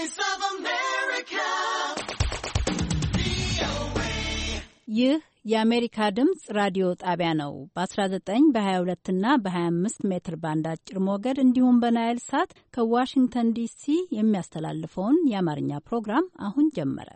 Voice of America. ይህ የአሜሪካ ድምጽ ራዲዮ ጣቢያ ነው። በ19 በ22 እና በ25 ሜትር ባንድ አጭር ሞገድ እንዲሁም በናይል ሳት ከዋሽንግተን ዲሲ የሚያስተላልፈውን የአማርኛ ፕሮግራም አሁን ጀመረ።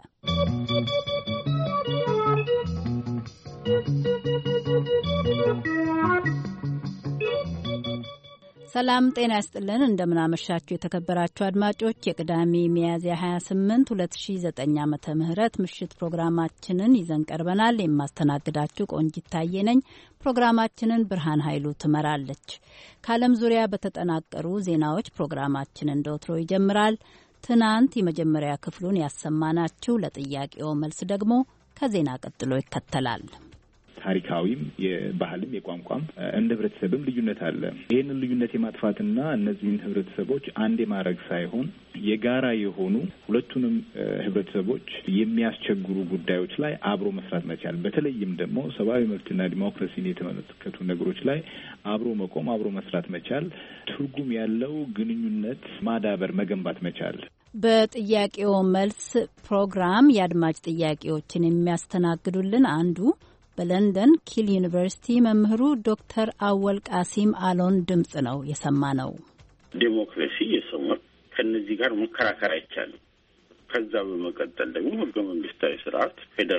ሰላም ጤና ያስጥልን። እንደምናመሻችሁ የተከበራችሁ አድማጮች የቅዳሜ ሚያዝያ 28 2009 ዓመተ ምህረት ምሽት ፕሮግራማችንን ይዘን ቀርበናል። የማስተናግዳችሁ ቆንጂት ታዬ ነኝ። ፕሮግራማችንን ብርሃን ኃይሉ ትመራለች። ከዓለም ዙሪያ በተጠናቀሩ ዜናዎች ፕሮግራማችን እንደወትሮ ይጀምራል። ትናንት የመጀመሪያ ክፍሉን ያሰማናችሁ፣ ለጥያቄው መልስ ደግሞ ከዜና ቀጥሎ ይከተላል። ታሪካዊም የባህልም የቋንቋም እንደ ህብረተሰብም ልዩነት አለ። ይህንን ልዩነት የማጥፋትና እነዚህን ህብረተሰቦች አንድ የማድረግ ሳይሆን የጋራ የሆኑ ሁለቱንም ህብረተሰቦች የሚያስቸግሩ ጉዳዮች ላይ አብሮ መስራት መቻል፣ በተለይም ደግሞ ሰብአዊ መብትና ዲሞክራሲን የተመለከቱ ነገሮች ላይ አብሮ መቆም፣ አብሮ መስራት መቻል፣ ትርጉም ያለው ግንኙነት ማዳበር፣ መገንባት መቻል። በጥያቄው መልስ ፕሮግራም የአድማጭ ጥያቄዎችን የሚያስተናግዱልን አንዱ በለንደን ኪል ዩኒቨርሲቲ መምህሩ ዶክተር አወል ቃሲም አሎን ድምጽ ነው የሰማ ነው። ዴሞክራሲ የሰው መብት፣ ከነዚህ ጋር መከራከር አይቻልም። ከዛ በመቀጠል ደግሞ ህገ መንግስታዊ ስርዓት፣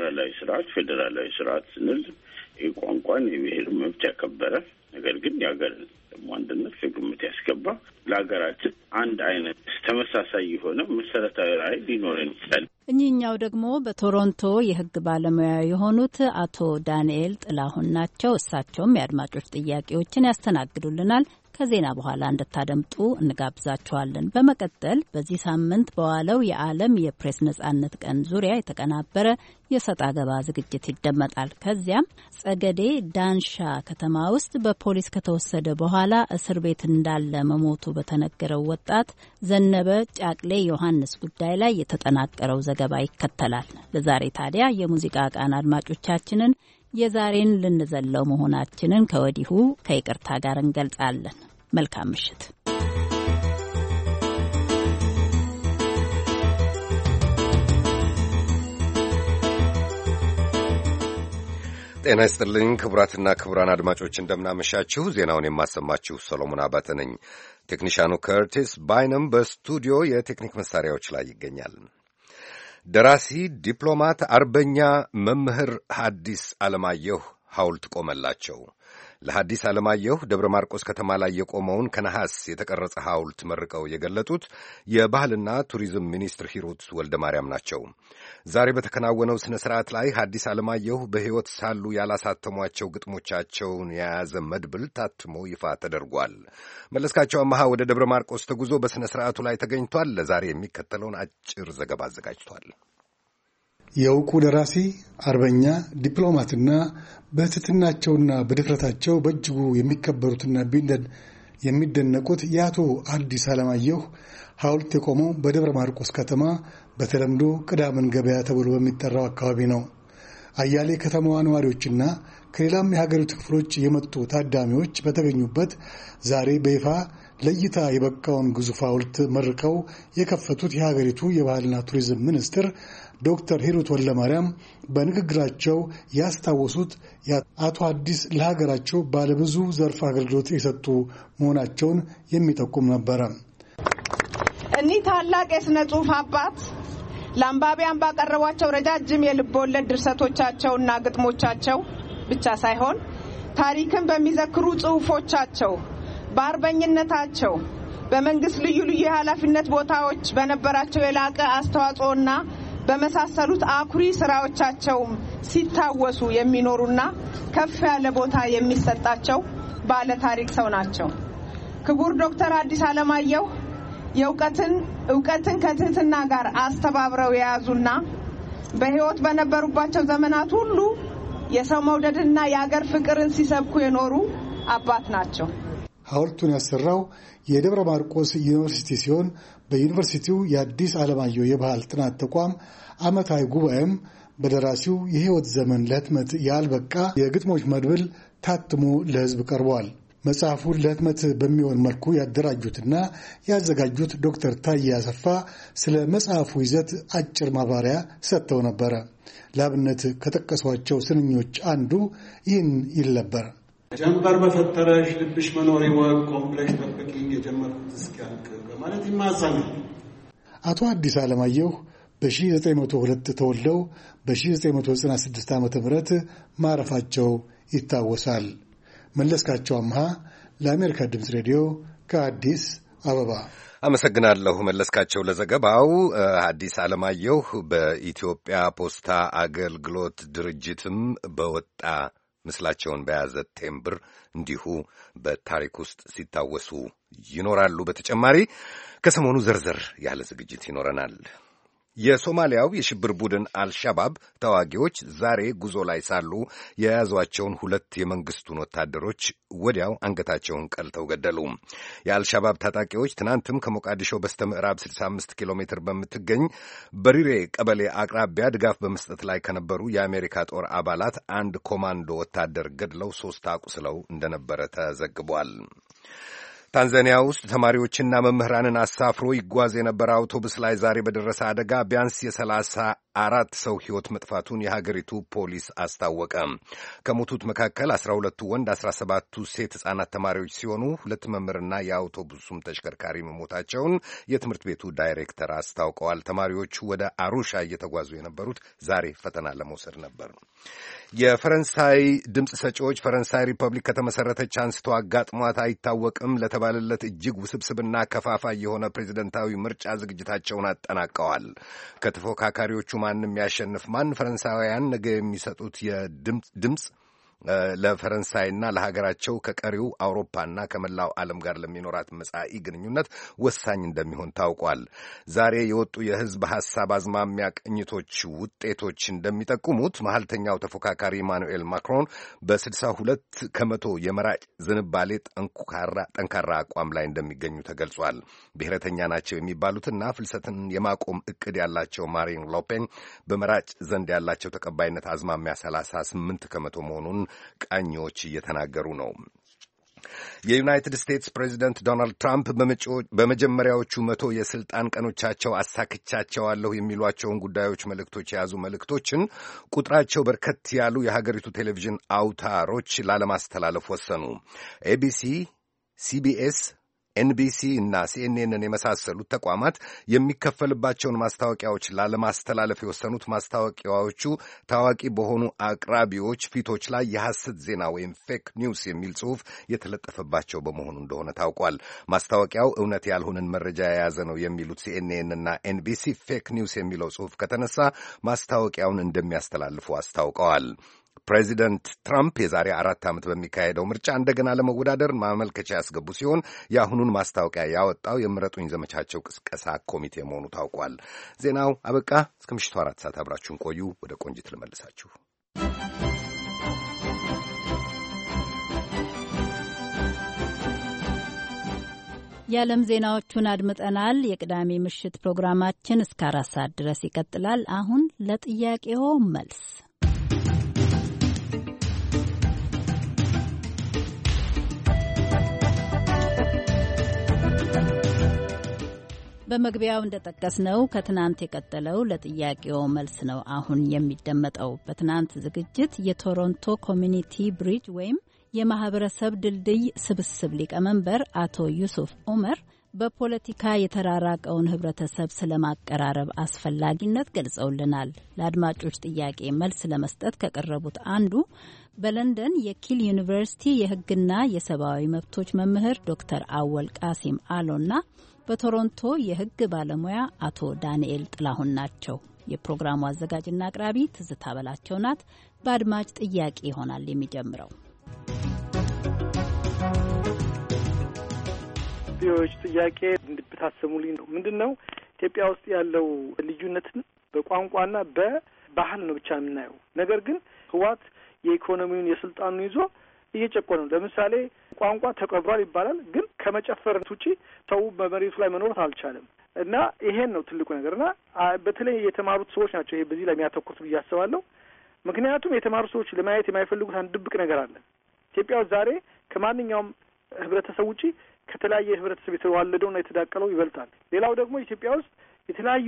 ፌዴራላዊ ስርዓት ስንል የቋንቋን የብሔር መብት ያከበረ ነገር ግን የሀገር ደግሞ አንድነት ከግምት ያስገባ ለሀገራችን አንድ አይነት ተመሳሳይ የሆነ መሰረታዊ ራዕይ ሊኖረን ይችላል። እኚህኛው ደግሞ በቶሮንቶ የህግ ባለሙያ የሆኑት አቶ ዳንኤል ጥላሁን ናቸው። እሳቸውም የአድማጮች ጥያቄዎችን ያስተናግዱልናል። ከዜና በኋላ እንድታደምጡ እንጋብዛችኋለን። በመቀጠል በዚህ ሳምንት በዋለው የዓለም የፕሬስ ነጻነት ቀን ዙሪያ የተቀናበረ የሰጣ ገባ ዝግጅት ይደመጣል። ከዚያም ጸገዴ ዳንሻ ከተማ ውስጥ በፖሊስ ከተወሰደ በኋላ እስር ቤት እንዳለ መሞቱ በተነገረው ወጣት ዘነበ ጫቅሌ ዮሐንስ ጉዳይ ላይ የተጠናቀረው ዘገባ ይከተላል። ለዛሬ ታዲያ የሙዚቃ ቃና አድማጮቻችንን የዛሬን ልንዘለው መሆናችንን ከወዲሁ ከይቅርታ ጋር እንገልጻለን። መልካም ምሽት። ጤና ይስጥልኝ ክቡራትና ክቡራን አድማጮች እንደምናመሻችሁ። ዜናውን የማሰማችሁ ሰሎሞን አባተ ነኝ። ቴክኒሻኑ ከርቲስ ባይነም በስቱዲዮ የቴክኒክ መሳሪያዎች ላይ ይገኛል። ደራሲ፣ ዲፕሎማት፣ አርበኛ መምህር ሐዲስ ዓለማየሁ ሐውልት ቆመላቸው። ለሐዲስ ዓለማየሁ ደብረ ማርቆስ ከተማ ላይ የቆመውን ከነሐስ የተቀረጸ ሐውልት መርቀው የገለጡት የባህልና ቱሪዝም ሚኒስትር ሂሩት ወልደ ማርያም ናቸው። ዛሬ በተከናወነው ስነ ስርዓት ላይ ሐዲስ ዓለማየሁ በሕይወት ሳሉ ያላሳተሟቸው ግጥሞቻቸውን የያዘ መድብል ታትሞ ይፋ ተደርጓል። መለስካቸው አማሃ ወደ ደብረ ማርቆስ ተጉዞ በስነ ስርዓቱ ላይ ተገኝቷል። ለዛሬ የሚከተለውን አጭር ዘገባ አዘጋጅቷል። የእውቁ ደራሲ አርበኛ ዲፕሎማትና በትሕትናቸውና በድፍረታቸው በእጅጉ የሚከበሩትና የሚደነቁት የአቶ ሐዲስ ዓለማየሁ ሐውልት የቆመው በደብረ ማርቆስ ከተማ በተለምዶ ቅዳምን ገበያ ተብሎ በሚጠራው አካባቢ ነው። አያሌ ከተማዋ ነዋሪዎችና ከሌላም የሀገሪቱ ክፍሎች የመጡ ታዳሚዎች በተገኙበት ዛሬ በይፋ ለእይታ የበቃውን ግዙፍ ሐውልት መርቀው የከፈቱት የሀገሪቱ የባህልና ቱሪዝም ሚኒስትር ዶክተር ሂሩት ወልደማርያም በንግግራቸው ያስታወሱት አቶ ሐዲስ ለሀገራቸው ባለብዙ ዘርፍ አገልግሎት የሰጡ መሆናቸውን የሚጠቁም ነበረ። እኒህ ታላቅ የሥነ ጽሑፍ አባት ለአንባቢያን ባቀረቧቸው ረጃጅም የልብ ወለድ ድርሰቶቻቸውና ግጥሞቻቸው ብቻ ሳይሆን ታሪክን በሚዘክሩ ጽሑፎቻቸው፣ በአርበኝነታቸው፣ በመንግስት ልዩ ልዩ የኃላፊነት ቦታዎች በነበራቸው የላቀ አስተዋጽኦና በመሳሰሉት አኩሪ ስራዎቻቸውም ሲታወሱ የሚኖሩና ከፍ ያለ ቦታ የሚሰጣቸው ባለ ታሪክ ሰው ናቸው። ክቡር ዶክተር ሐዲስ ዓለማየሁ እውቀትን ከትህትና ጋር አስተባብረው የያዙና በሕይወት በነበሩባቸው ዘመናት ሁሉ የሰው መውደድና የአገር ፍቅርን ሲሰብኩ የኖሩ አባት ናቸው። ሐውልቱን ያሰራው የደብረ ማርቆስ ዩኒቨርሲቲ ሲሆን በዩኒቨርሲቲው የሐዲስ ዓለማየሁ የባህል ጥናት ተቋም ዓመታዊ ጉባኤም በደራሲው የሕይወት ዘመን ለህትመት ያልበቃ የግጥሞች መድብል ታትሞ ለሕዝብ ቀርቧል። መጽሐፉን ለህትመት በሚሆን መልኩ ያደራጁትና ያዘጋጁት ዶክተር ታዬ አሰፋ ስለ መጽሐፉ ይዘት አጭር ማብራሪያ ሰጥተው ነበረ። ለአብነት ከጠቀሷቸው ስንኞች አንዱ ይህን ይል ነበር። ጀንበር በፈጠረሽ ልብሽ መኖር ይወቅ ኮምፕሌክስ ጠብቂኝ የጀመርኩት እስኪያልቅ በማለት ይማጸናል። አቶ አዲስ አለማየሁ በ1902 ተወልደው በ1996 ዓ.ም ማረፋቸው ይታወሳል። መለስካቸው አምሃ ለአሜሪካ ድምፅ ሬዲዮ ከአዲስ አበባ አመሰግናለሁ መለስካቸው ለዘገባው። አዲስ አለማየሁ በኢትዮጵያ ፖስታ አገልግሎት ድርጅትም በወጣ ምስላቸውን በያዘ ቴምብር እንዲሁ በታሪክ ውስጥ ሲታወሱ ይኖራሉ። በተጨማሪ ከሰሞኑ ዘርዘር ያለ ዝግጅት ይኖረናል። የሶማሊያው የሽብር ቡድን አልሻባብ ተዋጊዎች ዛሬ ጉዞ ላይ ሳሉ የያዟቸውን 2 የመንግስቱን ወታደሮች ወዲያው አንገታቸውን ቀልተው ገደሉ። የአልሻባብ ታጣቂዎች ትናንትም ከሞቃዲሾ በስተ ምዕራብ 65 ኪሎ ሜትር በምትገኝ በሪሬ ቀበሌ አቅራቢያ ድጋፍ በመስጠት ላይ ከነበሩ የአሜሪካ ጦር አባላት 1 ኮማንዶ ወታደር ገድለው 3 አቁስለው እንደነበረ ተዘግቧል። ታንዛኒያ ውስጥ ተማሪዎችና መምህራንን አሳፍሮ ይጓዝ የነበረ አውቶቡስ ላይ ዛሬ በደረሰ አደጋ ቢያንስ የ34 ሰው ሕይወት መጥፋቱን የሀገሪቱ ፖሊስ አስታወቀ። ከሞቱት መካከል 12ቱ ወንድ፣ 17ቱ ሴት ሕፃናት ተማሪዎች ሲሆኑ 2 መምህርና የአውቶቡሱም ተሽከርካሪ መሞታቸውን የትምህርት ቤቱ ዳይሬክተር አስታውቀዋል። ተማሪዎቹ ወደ አሩሻ እየተጓዙ የነበሩት ዛሬ ፈተና ለመውሰድ ነበር። የፈረንሳይ ድምፅ ሰጪዎች ፈረንሳይ ሪፐብሊክ ከተመሰረተች አንስቶ አጋጥሟት አይታወቅም ለተባለለት እጅግ ውስብስብና ከፋፋይ የሆነ ፕሬዝደንታዊ ምርጫ ዝግጅታቸውን አጠናቀዋል። ከተፎካካሪዎቹ ማንም ያሸንፍ ማን ፈረንሳውያን ነገ የሚሰጡት የድምፅ ለፈረንሳይና ለሀገራቸው ከቀሪው አውሮፓና ከመላው ዓለም ጋር ለሚኖራት መጻኢ ግንኙነት ወሳኝ እንደሚሆን ታውቋል። ዛሬ የወጡ የሕዝብ ሐሳብ አዝማሚያ ቅኝቶች ውጤቶች እንደሚጠቁሙት መሀልተኛው ተፎካካሪ ኢማኑኤል ማክሮን በ62 ከመቶ የመራጭ ዝንባሌ ጠንካራ አቋም ላይ እንደሚገኙ ተገልጿል። ብሔረተኛ ናቸው የሚባሉትና ፍልሰትን የማቆም ዕቅድ ያላቸው ማሪን ሎፔን በመራጭ ዘንድ ያላቸው ተቀባይነት አዝማሚያ 38 ከመቶ መሆኑን ቃኞች እየተናገሩ ነው። የዩናይትድ ስቴትስ ፕሬዚደንት ዶናልድ ትራምፕ በመጀመሪያዎቹ 100 የስልጣን ቀኖቻቸው አሳክቻቸዋለሁ የሚሏቸውን ጉዳዮች መልእክቶች የያዙ መልእክቶችን ቁጥራቸው በርከት ያሉ የሀገሪቱ ቴሌቪዥን አውታሮች ላለማስተላለፍ ወሰኑ። ኤቢሲ፣ ሲቢኤስ፣ ኤንቢሲ እና ሲኤንኤንን የመሳሰሉት ተቋማት የሚከፈልባቸውን ማስታወቂያዎች ላለማስተላለፍ የወሰኑት ማስታወቂያዎቹ ታዋቂ በሆኑ አቅራቢዎች ፊቶች ላይ የሐሰት ዜና ወይም ፌክ ኒውስ የሚል ጽሑፍ የተለጠፈባቸው በመሆኑ እንደሆነ ታውቋል። ማስታወቂያው እውነት ያልሆነን መረጃ የያዘ ነው የሚሉት ሲኤንኤን እና ኤንቢሲ ፌክ ኒውስ የሚለው ጽሑፍ ከተነሳ ማስታወቂያውን እንደሚያስተላልፉ አስታውቀዋል። ፕሬዚደንት ትራምፕ የዛሬ 4 ዓመት በሚካሄደው ምርጫ እንደገና ለመወዳደር ማመልከቻ ያስገቡ ሲሆን የአሁኑን ማስታወቂያ ያወጣው የምረጡኝ ዘመቻቸው ቅስቀሳ ኮሚቴ መሆኑ ታውቋል። ዜናው አበቃ። እስከ ምሽቱ 4 ሰዓት አብራችሁን ቆዩ። ወደ ቆንጂት ልመልሳችሁ። የዓለም ዜናዎቹን አድምጠናል። የቅዳሜ ምሽት ፕሮግራማችን እስከ 4 ሰዓት ድረስ ይቀጥላል። አሁን ለጥያቄው መልስ በመግቢያው እንደጠቀስነው ከትናንት የቀጠለው ለጥያቄው መልስ ነው አሁን የሚደመጠው። በትናንት ዝግጅት የቶሮንቶ ኮሚኒቲ ብሪጅ ወይም የማህበረሰብ ድልድይ ስብስብ ሊቀመንበር አቶ ዩሱፍ ኡመር በፖለቲካ የተራራቀውን ህብረተሰብ ስለማቀራረብ አስፈላጊነት ገልጸውልናል። ለአድማጮች ጥያቄ መልስ ለመስጠት ከቀረቡት አንዱ በለንደን የኪል ዩኒቨርሲቲ የህግና የሰብአዊ መብቶች መምህር ዶክተር አወል ቃሲም አሎና በቶሮንቶ የህግ ባለሙያ አቶ ዳንኤል ጥላሁን ናቸው። የፕሮግራሙ አዘጋጅና አቅራቢ ትዝታ በላቸው ናት። በአድማጭ ጥያቄ ይሆናል የሚጀምረው። ቢዎች ጥያቄ እንድታሰሙልኝ ነው። ምንድነው ኢትዮጵያ ውስጥ ያለው ልዩነትን በቋንቋና በባህል ነው ብቻ የምናየው። ነገር ግን ህዋት የኢኮኖሚውን የስልጣኑን ይዞ እየጨቆነ ነው። ለምሳሌ ቋንቋ ተቀብሯል ይባላል፣ ግን ከመጨፈር ውጪ ሰው በመሬቱ ላይ መኖር አልቻለም። እና ይሄን ነው ትልቁ ነገርና በተለይ የተማሩት ሰዎች ናቸው ይሄ በዚህ ላይ የሚያተኩሩት ብዬ አስባለሁ። ምክንያቱም የተማሩ ሰዎች ለማየት የማይፈልጉት አንድ ድብቅ ነገር አለ። ኢትዮጵያ ዛሬ ከማንኛውም ህብረተሰብ ውጪ ከተለያየ ህብረተሰብ የተዋለደውና የተዳቀለው ይበልጣል። ሌላው ደግሞ ኢትዮጵያ ውስጥ የተለያዩ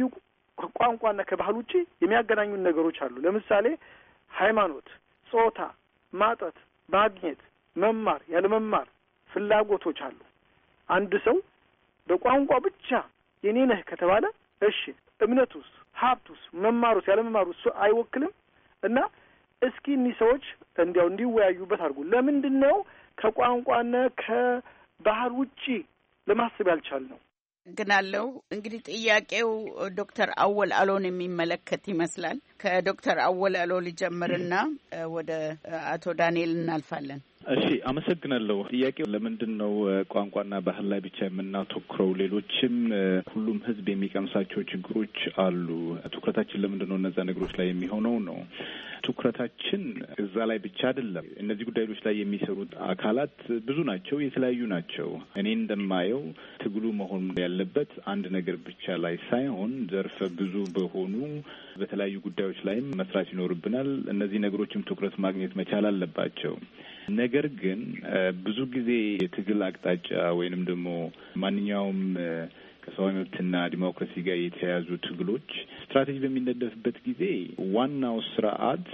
ቋንቋና ከባህል ውጪ የሚያገናኙን ነገሮች አሉ። ለምሳሌ ሃይማኖት፣ ጾታ፣ ማጠት፣ ማግኘት፣ መማር፣ ያለመማር ፍላጎቶች አሉ። አንድ ሰው በቋንቋ ብቻ የኔ ነህ ከተባለ እሺ፣ እምነቱስ፣ ሀብቱስ፣ መማሩስ፣ ያለመማሩስ አይወክልም እና እስኪ እኒህ ሰዎች እንዲያው እንዲወያዩበት አድርጉ። ለምንድን ነው ከቋንቋና ከባህል ውጪ ለማሰብ ያልቻልነው? ግናለው እንግዲህ ጥያቄው ዶክተር አወል አሎን የሚመለከት ይመስላል። ከዶክተር አወል አሎ ሊጀምርና ወደ አቶ ዳንኤል እናልፋለን። እሺ፣ አመሰግናለሁ። ጥያቄው ለምንድን ነው ቋንቋና ባህል ላይ ብቻ የምናተኩረው? ሌሎችም ሁሉም ህዝብ የሚቀምሳቸው ችግሮች አሉ። ትኩረታችን ለምንድን ነው እነዛ ነገሮች ላይ የሚሆነው ነው? ትኩረታችን እዛ ላይ ብቻ አይደለም። እነዚህ ጉዳዮች ላይ የሚሰሩት አካላት ብዙ ናቸው፣ የተለያዩ ናቸው። እኔ እንደማየው ትግሉ መሆን ያለበት አንድ ነገር ብቻ ላይ ሳይሆን ዘርፈ ብዙ በሆኑ በተለያዩ ጉዳዮች ላይም መስራት ይኖርብናል። እነዚህ ነገሮችም ትኩረት ማግኘት መቻል አለባቸው። ነገር ግን ብዙ ጊዜ የትግል አቅጣጫ ወይንም ደግሞ ማንኛውም ከሰብአዊ መብትና ዲሞክራሲ ጋር የተያያዙ ትግሎች ስትራቴጂ በሚነደፍበት ጊዜ ዋናው ስርዓት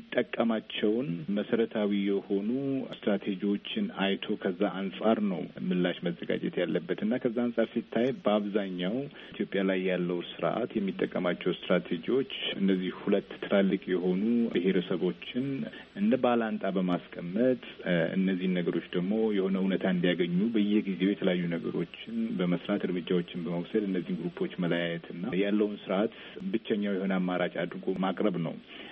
የሚጠቀማቸውን መሰረታዊ የሆኑ ስትራቴጂዎችን አይቶ ከዛ አንጻር ነው ምላሽ መዘጋጀት ያለበት እና ከዛ አንጻር ሲታይ በአብዛኛው ኢትዮጵያ ላይ ያለው ስርዓት የሚጠቀማቸው ስትራቴጂዎች እነዚህ ሁለት ትላልቅ የሆኑ ብሔረሰቦችን እንደ ባላንጣ በማስቀመጥ እነዚህን ነገሮች ደግሞ የሆነ እውነታ እንዲያገኙ በየጊዜው የተለያዩ ነገሮችን በመስራት እርምጃዎችን በመውሰድ እነዚህን ግሩፖች መለያየትና ያለውን ስርዓት ብቸኛው የሆነ አማራጭ አድርጎ ማቅረብ ነው።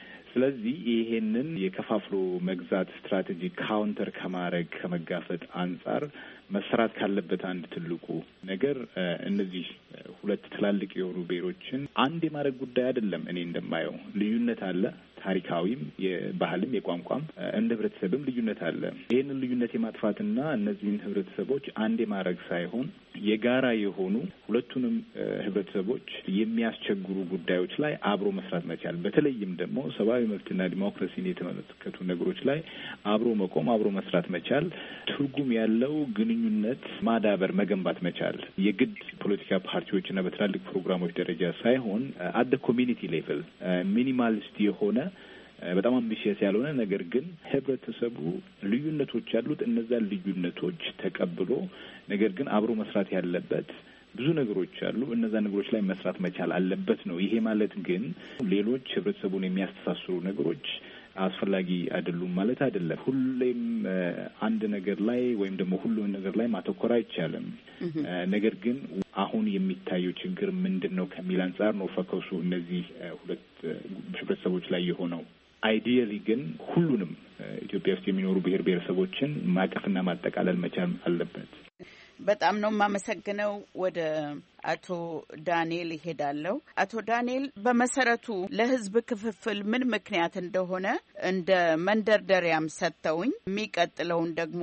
ስለዚህ ይሄንን የከፋፍሎ መግዛት ስትራቴጂ ካውንተር ከማድረግ ከመጋፈጥ አንጻር መስራት ካለበት አንድ ትልቁ ነገር እነዚህ ሁለት ትላልቅ የሆኑ ብሔሮችን አንድ የማድረግ ጉዳይ አይደለም። እኔ እንደማየው ልዩነት አለ። ታሪካዊም፣ የባህልም፣ የቋንቋም እንደ ህብረተሰብም ልዩነት አለ። ይህንን ልዩነት የማጥፋትና እነዚህን ህብረተሰቦች አንድ የማድረግ ሳይሆን የጋራ የሆኑ ሁለቱንም ህብረተሰቦች የሚያስቸግሩ ጉዳዮች ላይ አብሮ መስራት መቻል፣ በተለይም ደግሞ ሰብአዊ መብትና ዲሞክራሲን የተመለከቱ ነገሮች ላይ አብሮ መቆም፣ አብሮ መስራት መቻል፣ ትርጉም ያለው ግንኙነት ማዳበር፣ መገንባት መቻል የግድ ፖለቲካ ፓርቲዎችና በትላልቅ ፕሮግራሞች ደረጃ ሳይሆን አት ዘ ኮሚኒቲ ሌቭል ሚኒማሊስት የሆነ በጣም አምቢሽየስ ያልሆነ ነገር ግን ህብረተሰቡ ልዩነቶች ያሉት እነዛን ልዩነቶች ተቀብሎ ነገር ግን አብሮ መስራት ያለበት ብዙ ነገሮች አሉ። እነዛ ነገሮች ላይ መስራት መቻል አለበት ነው። ይሄ ማለት ግን ሌሎች ህብረተሰቡን የሚያስተሳስሩ ነገሮች አስፈላጊ አይደሉም ማለት አይደለም። ሁሌም አንድ ነገር ላይ ወይም ደግሞ ሁሉም ነገር ላይ ማተኮር አይቻልም። ነገር ግን አሁን የሚታየው ችግር ምንድነው ከሚል አንጻር ነው ፎከሱ እነዚህ ሁለት ህብረተሰቦች ላይ የሆነው። አይዲያሊ ግን ሁሉንም ኢትዮጵያ ውስጥ የሚኖሩ ብሔር ብሔረሰቦችን ማቀፍና ማጠቃለል መቻል አለበት። በጣም ነው የማመሰግነው። ወደ አቶ ዳንኤል ይሄዳለሁ። አቶ ዳንኤል በመሰረቱ ለህዝብ ክፍፍል ምን ምክንያት እንደሆነ እንደ መንደርደሪያም ሰጥተውኝ የሚቀጥለውን ደግሞ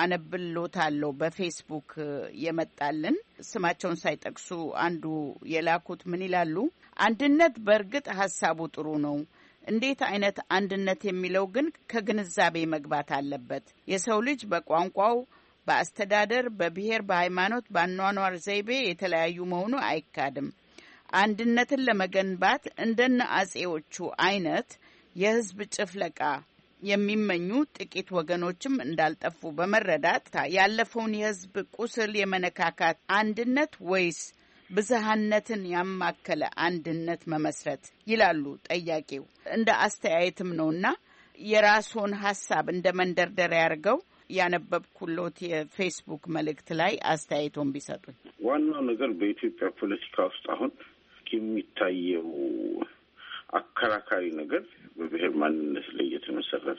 አነብሎታለሁ። በፌስቡክ የመጣልን ስማቸውን ሳይጠቅሱ አንዱ የላኩት ምን ይላሉ? አንድነት በእርግጥ ሀሳቡ ጥሩ ነው። እንዴት አይነት አንድነት የሚለው ግን ከግንዛቤ መግባት አለበት። የሰው ልጅ በቋንቋው፣ በአስተዳደር፣ በብሔር፣ በሃይማኖት፣ በአኗኗር ዘይቤ የተለያዩ መሆኑ አይካድም። አንድነትን ለመገንባት እንደነ አጼዎቹ አይነት የህዝብ ጭፍለቃ የሚመኙ ጥቂት ወገኖችም እንዳልጠፉ በመረዳት ያለፈውን የህዝብ ቁስል የመነካካት አንድነት ወይስ ብዝሃነትን ያማከለ አንድነት መመስረት ይላሉ ጠያቂው። እንደ አስተያየትም ነውና የራስዎን ሀሳብ እንደ መንደርደሪያ ያርገው ያነበብኩሎት የፌስቡክ መልእክት ላይ አስተያየቶን ቢሰጡኝ። ዋናው ነገር በኢትዮጵያ ፖለቲካ ውስጥ አሁን የሚታየው አከራካሪ ነገር በብሔር ማንነት ላይ የተመሰረተ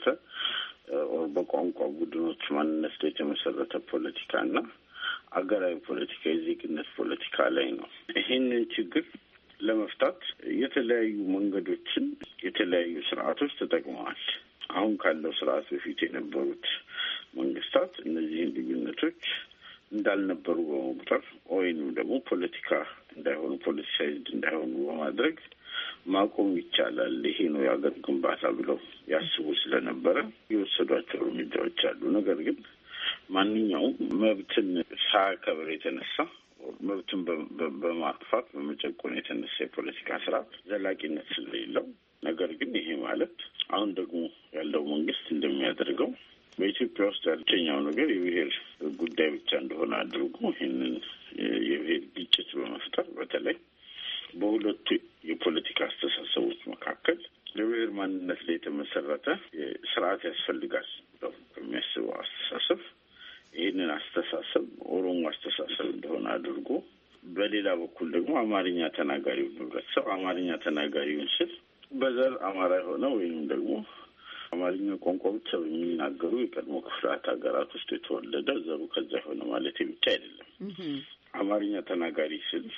በቋንቋ ቡድኖች ማንነት ላይ የተመሰረተ ፖለቲካና አገራዊ ፖለቲካ፣ የዜግነት ፖለቲካ ላይ ነው። ይህንን ችግር ለመፍታት የተለያዩ መንገዶችን የተለያዩ ስርዓቶች ተጠቅመዋል። አሁን ካለው ስርዓት በፊት የነበሩት መንግስታት እነዚህን ልዩነቶች እንዳልነበሩ በመቁጠር ወይንም ደግሞ ፖለቲካ እንዳይሆኑ ፖለቲሳይዝድ እንዳይሆኑ በማድረግ ማቆም ይቻላል፣ ይሄ ነው የአገር ግንባታ ብለው ያስቡ ስለነበረ የወሰዷቸው እርምጃዎች አሉ። ነገር ግን ማንኛውም መብትን ሳያከብር የተነሳ መብትን በማጥፋት በመጨቆን የተነሳ የፖለቲካ ስርዓት ዘላቂነት ስለሌለው፣ ነገር ግን ይሄ ማለት አሁን ደግሞ ያለው መንግስት እንደሚያደርገው በኢትዮጵያ ውስጥ ያልተኛው ነገር የብሔር ጉዳይ ብቻ እንደሆነ አድርጎ ይህንን የብሔር ግጭት በመፍጠር በተለይ በሁለቱ የፖለቲካ አስተሳሰቦች መካከል ለብሔር ማንነት ላይ የተመሰረተ ስርዓት ያስፈልጋል ብለው ከሚያስበው አስተሳሰብ ይህንን አስተሳሰብ ኦሮሞ አስተሳሰብ እንደሆነ አድርጎ፣ በሌላ በኩል ደግሞ አማርኛ ተናጋሪውን ህብረተሰብ አማርኛ ተናጋሪውን ስል በዘር አማራ የሆነ ወይም ደግሞ አማርኛ ቋንቋ ብቻ በሚናገሩ የቀድሞ ክፍላት ሀገራት ውስጥ የተወለደ ዘሩ ከዛ የሆነ ማለት ብቻ አይደለም። አማርኛ ተናጋሪ ስል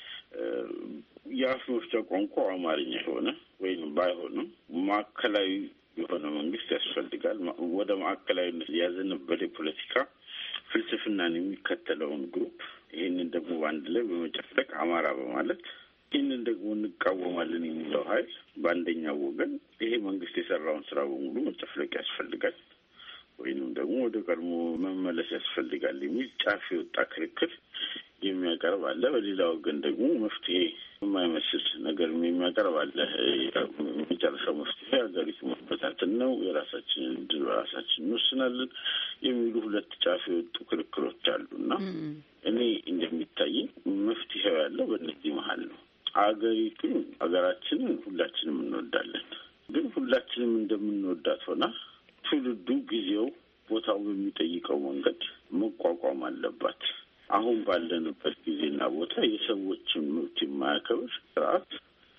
የአፍ መፍቻ ቋንቋ አማርኛ የሆነ ወይም ባይሆንም ማዕከላዊ የሆነ መንግስት ያስፈልጋል። ወደ ማዕከላዊነት ያዘነበለ የፖለቲካ ፍልስፍናን የሚከተለውን ግሩፕ ይህንን ደግሞ በአንድ ላይ በመጨፍለቅ አማራ በማለት ይህንን ደግሞ እንቃወማለን የሚለው ኃይል በአንደኛው ወገን ይሄ መንግስት የሰራውን ስራ በሙሉ መጨፍለቅ ያስፈልጋል ወይንም ደግሞ ወደ ቀድሞ መመለስ ያስፈልጋል የሚል ጫፍ የወጣ ክርክር የሚያቀርብ አለ። በሌላ ወገን ደግሞ መፍትሄ የማይመስል ነገር የሚያቀርብ አለ። የሚጨርሰው መፍትሄ ሀገሪቱ መበታተን ነው፣ የራሳችንን ዕድል በራሳችን እንወስናለን የሚሉ ሁለት ጫፍ የወጡ ክርክሮች አሉና እኔ እንደሚታየኝ መፍትሄው ያለው በእነዚህ መሀል ነው። ሀገራችንን ሁላችንም እንወዳለን። ግን ሁላችንም እንደምንወዳት ሆና ትውልዱ ጊዜው ቦታው በሚጠይቀው መንገድ መቋቋም አለባት። አሁን ባለንበት ጊዜና ቦታ የሰዎችን መብት የማያከብር ስርዓት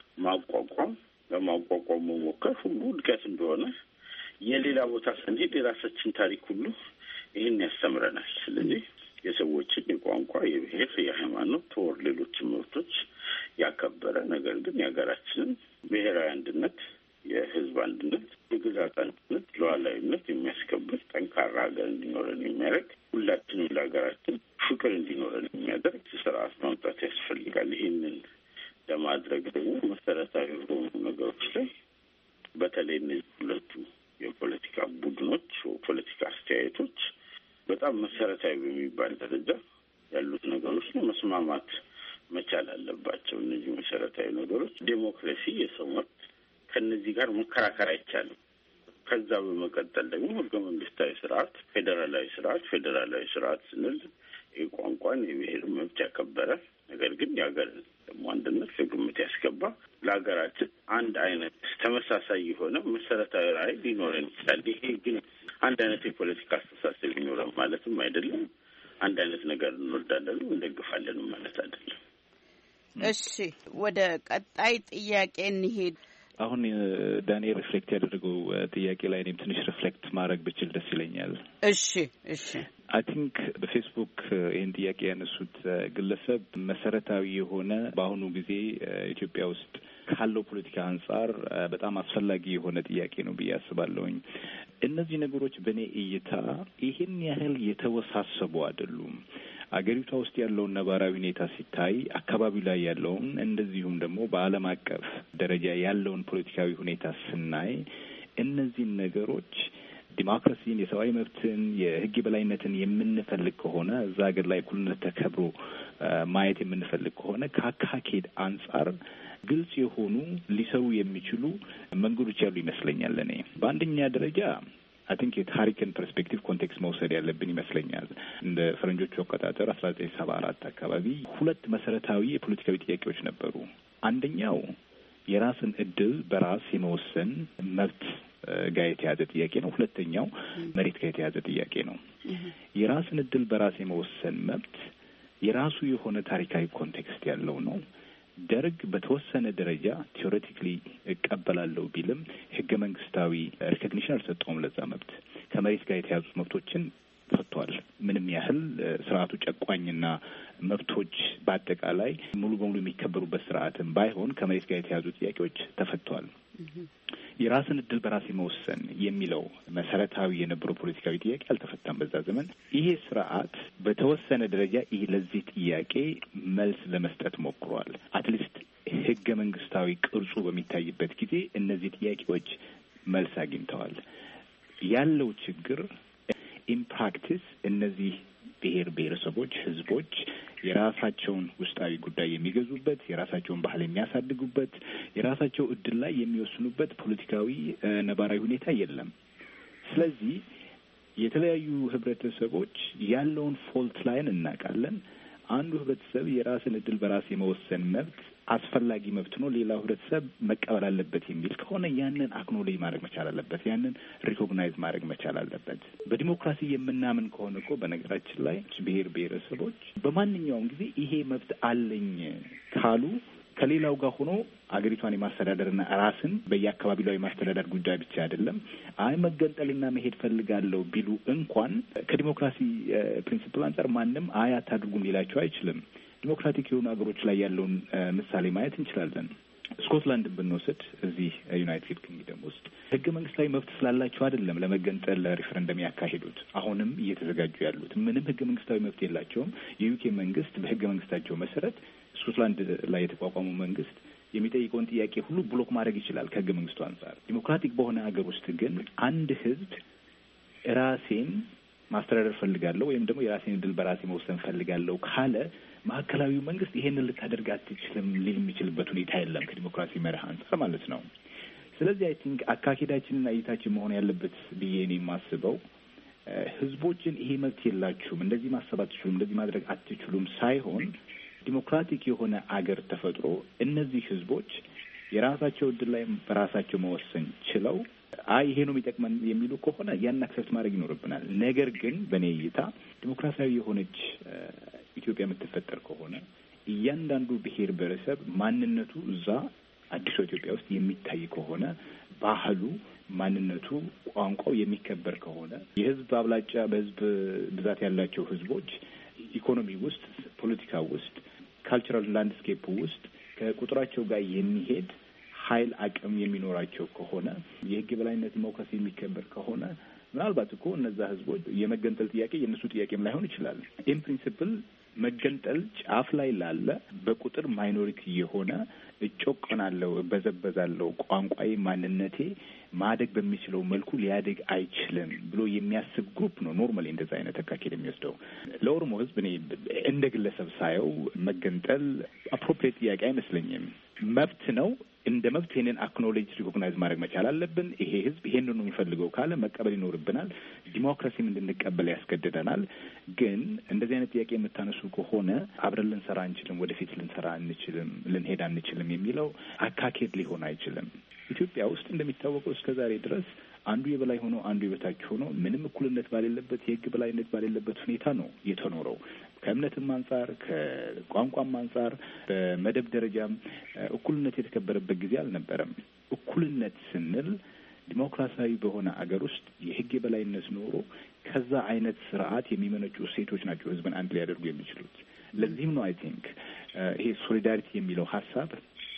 ለማቋቋም መሞከር ሁሉ ውድቀት እንደሆነ የሌላ ቦታ ስንሄድ የራሳችን ታሪክ ሁሉ ይህን ያስተምረናል። ስለዚህ የሰዎችን የቋንቋ፣ የብሔር፣ የሃይማኖት ወር ሌሎችን መብቶች ያከበረ ነገር ግን የሀገራችንን ብሔራዊ አንድነት፣ የህዝብ አንድነት፣ የግዛት አንድነት፣ ሉዓላዊነት የሚያስከብር ጠንካራ ሀገር እንዲኖረን የሚያደርግ ሁላችንም ለሀገራችን ፍቅር እንዲኖረን የሚያደርግ ስርዓት ማምጣት ያስፈልጋል። ይህንን ለማድረግ ደግሞ መሰረታዊ የሆኑ ነገሮች ላይ በተለይ እነዚህ ሁለቱ የፖለቲካ ቡድኖች ፖለቲካ አስተያየቶች በጣም መሰረታዊ በሚባል ደረጃ ያሉት ነገሮች ነው መስማማት መቻል አለባቸው። እነዚህ መሰረታዊ ነገሮች ዴሞክራሲ፣ የሰው መብት ከነዚህ ጋር መከራከር አይቻልም። ከዛ በመቀጠል ደግሞ ህገ መንግስታዊ ስርዓት፣ ፌዴራላዊ ስርዓት ስንል የቋንቋን የብሔር መብት ያከበረ ነገር ግን የሀገር ደግሞ አንድነት ለግምት ያስገባ ለሀገራችን አንድ አይነት ተመሳሳይ የሆነ መሰረታዊ ራዕይ ሊኖረን ይችላል። ይሄ ግን አንድ አይነት የፖለቲካ አስተሳሰብ ሊኖረን ማለትም አይደለም። አንድ አይነት ነገር እንወዳለን እንደግፋለን ማለት አይደለም። እሺ፣ ወደ ቀጣይ ጥያቄ እንሄድ። አሁን ዳንኤል ሪፍሌክት ያደረገው ጥያቄ ላይ እኔም ትንሽ ሪፍሌክት ማድረግ ብችል ደስ ይለኛል። እሺ አይ ቲንክ በፌስቡክ ይህን ጥያቄ ያነሱት ግለሰብ መሰረታዊ የሆነ በአሁኑ ጊዜ ኢትዮጵያ ውስጥ ካለው ፖለቲካ አንጻር በጣም አስፈላጊ የሆነ ጥያቄ ነው ብዬ አስባለሁኝ። እነዚህ ነገሮች በእኔ እይታ ይህን ያህል የተወሳሰቡ አይደሉም። አገሪቷ ውስጥ ያለውን ነባራዊ ሁኔታ ሲታይ አካባቢው ላይ ያለውን እንደዚሁም ደግሞ በዓለም አቀፍ ደረጃ ያለውን ፖለቲካዊ ሁኔታ ስናይ እነዚህን ነገሮች ዲሞክራሲን፣ የሰብአዊ መብትን፣ የህግ የበላይነትን የምንፈልግ ከሆነ እዛ ሀገር ላይ እኩልነት ተከብሮ ማየት የምንፈልግ ከሆነ ከአካሄድ አንጻር ግልጽ የሆኑ ሊሰሩ የሚችሉ መንገዶች ያሉ ይመስለኛል። እኔ በአንደኛ ደረጃ አይ ቲንክ የታሪክን ፐርስፔክቲቭ ኮንቴክስት መውሰድ ያለብን ይመስለኛል። እንደ ፈረንጆቹ አቆጣጠር 1974 አካባቢ ሁለት መሰረታዊ የፖለቲካዊ ጥያቄዎች ነበሩ። አንደኛው የራስን እድል በራስ የመወሰን መብት ጋር የተያዘ ጥያቄ ነው። ሁለተኛው መሬት ጋር የተያዘ ጥያቄ ነው። የራስን እድል በራስ የመወሰን መብት የራሱ የሆነ ታሪካዊ ኮንቴክስት ያለው ነው። ደርግ በተወሰነ ደረጃ ቴዎሬቲክሊ እቀበላለሁ ቢልም ህገ መንግስታዊ ሪኮግኒሽን አልሰጠውም ለዛ መብት። ከመሬት ጋር የተያዙት መብቶችን ፈቷል። ምንም ያህል ስርዓቱ ጨቋኝና መብቶች በአጠቃላይ ሙሉ በሙሉ የሚከበሩበት ስርዓትም ባይሆን ከመሬት ጋር የተያዙ ጥያቄዎች ተፈቷል። የራስን እድል በራስ መወሰን የሚለው መሰረታዊ የነበረው ፖለቲካዊ ጥያቄ አልተፈታም በዛ ዘመን። ይሄ ስርዓት በተወሰነ ደረጃ ይሄ ለዚህ ጥያቄ መልስ ለመስጠት ሞክሯል። አትሊስት ህገ መንግስታዊ ቅርጹ በሚታይበት ጊዜ እነዚህ ጥያቄዎች መልስ አግኝተዋል። ያለው ችግር ኢን ፕራክቲስ እነዚህ ብሔረሰቦች፣ ህዝቦች የራሳቸውን ውስጣዊ ጉዳይ የሚገዙበት፣ የራሳቸውን ባህል የሚያሳድጉበት፣ የራሳቸው እድል ላይ የሚወስኑበት ፖለቲካዊ ነባራዊ ሁኔታ የለም። ስለዚህ የተለያዩ ህብረተሰቦች ያለውን ፎልት ላይን እናውቃለን። አንዱ ህብረተሰብ የራስን እድል በራስ የመወሰን መብት አስፈላጊ መብት ነው፣ ሌላው ህብረተሰብ መቀበል አለበት የሚል ከሆነ ያንን አክኖሌጅ ማድረግ መቻል አለበት፣ ያንን ሪኮግናይዝ ማድረግ መቻል አለበት። በዲሞክራሲ የምናምን ከሆነ እኮ በነገራችን ላይ ብሔረሰቦች በማንኛውም ጊዜ ይሄ መብት አለኝ ካሉ ከሌላው ጋር ሆኖ አገሪቷን የማስተዳደርና ራስን በየአካባቢው ላይ የማስተዳደር ጉዳይ ብቻ አይደለም። መገንጠልና መሄድ ፈልጋለሁ ቢሉ እንኳን ከዲሞክራሲ ፕሪንሲፕል አንጻር ማንም አታድርጉም ሊላቸው አይችልም። ዲሞክራቲክ የሆኑ ሀገሮች ላይ ያለውን ምሳሌ ማየት እንችላለን። ስኮትላንድን ብንወስድ እዚህ ዩናይትድ ኪንግደም ውስጥ ህገ መንግስታዊ መብት ስላላቸው አይደለም ለመገንጠል ሪፈረንደም ያካሄዱት። አሁንም እየተዘጋጁ ያሉት ምንም ህገ መንግስታዊ መብት የላቸውም። የዩኬ መንግስት በህገ መንግስታቸው መሰረት ስኮትላንድ ላይ የተቋቋመው መንግስት የሚጠይቀውን ጥያቄ ሁሉ ብሎክ ማድረግ ይችላል ከህገ መንግስቱ አንጻር። ዲሞክራቲክ በሆነ ሀገር ውስጥ ግን አንድ ህዝብ ራሴን ማስተዳደር ፈልጋለሁ ወይም ደግሞ የራሴን እድል በራሴ መወሰን ፈልጋለሁ ካለ ማዕከላዊው መንግስት ይሄንን ልታደርግ አትችልም ሊል የሚችልበት ሁኔታ የለም ከዲሞክራሲ መርህ አንጻር ማለት ነው። ስለዚህ አይ ቲንክ አካሄዳችንና እይታችን መሆን ያለበት ብዬ እኔ የማስበው ህዝቦችን ይሄ መብት የላችሁም፣ እንደዚህ ማሰብ አትችሉም፣ እንደዚህ ማድረግ አትችሉም ሳይሆን ዲሞክራቲክ የሆነ አገር ተፈጥሮ እነዚህ ህዝቦች የራሳቸው እድል ላይ በራሳቸው መወሰን ችለው ይሄ ነው የሚጠቅመን የሚሉ ከሆነ ያን አክሰፕት ማድረግ ይኖርብናል። ነገር ግን በእኔ እይታ ዲሞክራሲያዊ የሆነች ኢትዮጵያ የምትፈጠር ከሆነ እያንዳንዱ ብሔረሰብ ማንነቱ እዛ አዲሷ ኢትዮጵያ ውስጥ የሚታይ ከሆነ ባህሉ፣ ማንነቱ፣ ቋንቋው የሚከበር ከሆነ የህዝብ አብላጫ በህዝብ ብዛት ያላቸው ህዝቦች ኢኮኖሚ ውስጥ፣ ፖለቲካ ውስጥ፣ ካልቸራል ላንድስኬፕ ውስጥ ከቁጥራቸው ጋር የሚሄድ ኃይል አቅም የሚኖራቸው ከሆነ የህግ የበላይነት ዲሞክራሲ የሚከበር ከሆነ ምናልባት እኮ እነዛ ህዝቦች የመገንጠል ጥያቄ የእነሱ ጥያቄም ላይሆን ይችላል። ኢን ፕሪንሲፕል መገንጠል ጫፍ ላይ ላለ በቁጥር ማይኖሪቲ የሆነ እጮቀናለሁ፣ እበዘበዛለሁ፣ ቋንቋዬ፣ ማንነቴ ማደግ በሚችለው መልኩ ሊያደግ አይችልም ብሎ የሚያስብ ግሩፕ ነው ኖርማሊ እንደዛ አይነት አካሄድ የሚወስደው። ለኦሮሞ ህዝብ እኔ እንደ ግለሰብ ሳየው መገንጠል አፕሮፕሪየት ጥያቄ አይመስለኝም። መብት ነው። እንደ መብት ይሄንን አክኖሌጅ ሪኮግናይዝ ማድረግ መቻል አለብን። ይሄ ህዝብ ይሄንን ነው የሚፈልገው ካለ መቀበል ይኖርብናል። ዲሞክራሲም እንድንቀበል ያስገድደናል። ግን እንደዚህ አይነት ጥያቄ የምታነሱ ከሆነ አብረን ልንሰራ አንችልም፣ ወደፊት ልንሰራ አንችልም፣ ልንሄድ አንችልም የሚለው አካሄድ ሊሆን አይችልም። ኢትዮጵያ ውስጥ እንደሚታወቀው እስከ ዛሬ ድረስ አንዱ የበላይ ሆኖ አንዱ የበታች ሆኖ ምንም እኩልነት ባሌለበት የህግ በላይነት ባሌለበት ሁኔታ ነው የተኖረው። ከእምነትም አንጻር ከቋንቋም አንጻር በመደብ ደረጃም እኩልነት የተከበረበት ጊዜ አልነበረም። እኩልነት ስንል ዲሞክራሲያዊ በሆነ አገር ውስጥ የህግ የበላይነት ኖሮ ከዛ አይነት ስርዓት የሚመነጩ እሴቶች ናቸው ህዝብን አንድ ሊያደርጉ የሚችሉት። ለዚህም ነው አይ ቲንክ ይሄ ሶሊዳሪቲ የሚለው ሀሳብ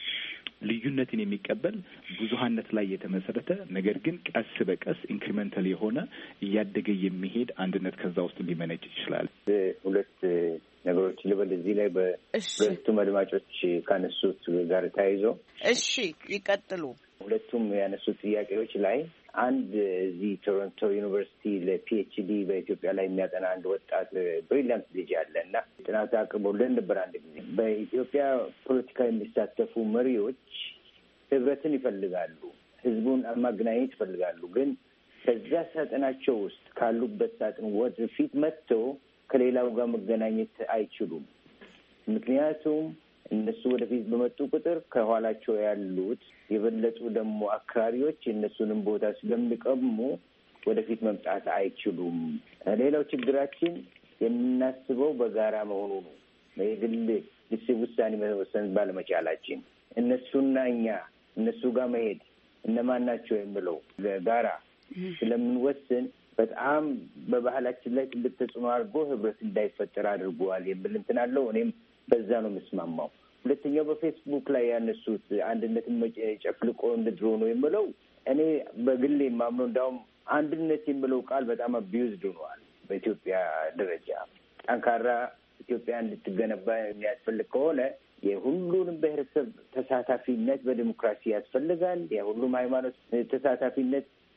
ልዩነትን የሚቀበል ብዙሀነት ላይ የተመሰረተ ነገር ግን ቀስ በቀስ ኢንክሪመንታል የሆነ እያደገ የሚሄድ አንድነት ከዛ ውስጥ ሊመነጭ ይችላል። ሁለት ነገሮች ልበል እዚህ ላይ በሁለቱም አድማጮች ካነሱት ጋር ተያይዞ። እሺ ይቀጥሉ። ሁለቱም ያነሱት ጥያቄዎች ላይ አንድ እዚህ ቶሮንቶ ዩኒቨርሲቲ ለፒኤችዲ በኢትዮጵያ ላይ የሚያጠና አንድ ወጣት ብሪሊያንት ልጅ አለ እና ጥናት አቅርቦልን ነበር። አንድ ጊዜ በኢትዮጵያ ፖለቲካ የሚሳተፉ መሪዎች ህብረትን ይፈልጋሉ፣ ህዝቡን ማገናኘት ይፈልጋሉ። ግን ከዛ ሳጥናቸው ውስጥ ካሉበት ሳጥን ወደፊት መጥተው ከሌላው ጋር መገናኘት አይችሉም። ምክንያቱም እነሱ ወደፊት በመጡ ቁጥር ከኋላቸው ያሉት የበለጡ ደግሞ አክራሪዎች የእነሱንም ቦታ ስለሚቀሙ ወደፊት መምጣት አይችሉም። ሌላው ችግራችን የምናስበው በጋራ መሆኑ ነው። የግል ውሳኔ መወሰን ባለመቻላችን እነሱና እኛ እነሱ ጋር መሄድ እነማን ናቸው የምለው ጋራ ስለምንወስን በጣም በባህላችን ላይ ትልቅ ተጽዕኖ አድርጎ ህብረት እንዳይፈጠር አድርጓል የሚል እንትን አለው። እኔም በዛ ነው የምስማማው። ሁለተኛው በፌስቡክ ላይ ያነሱት አንድነትን ጨፍልቆ እንደ ድሮ ነው የምለው እኔ በግሌ የማምነው እንዳውም አንድነት የምለው ቃል በጣም አቢዩዝድ ሆኗል። በኢትዮጵያ ደረጃ ጠንካራ ኢትዮጵያ እንድትገነባ የሚያስፈልግ ከሆነ የሁሉንም ብሔረሰብ ተሳታፊነት በዲሞክራሲ ያስፈልጋል። የሁሉም ሃይማኖት ተሳታፊነት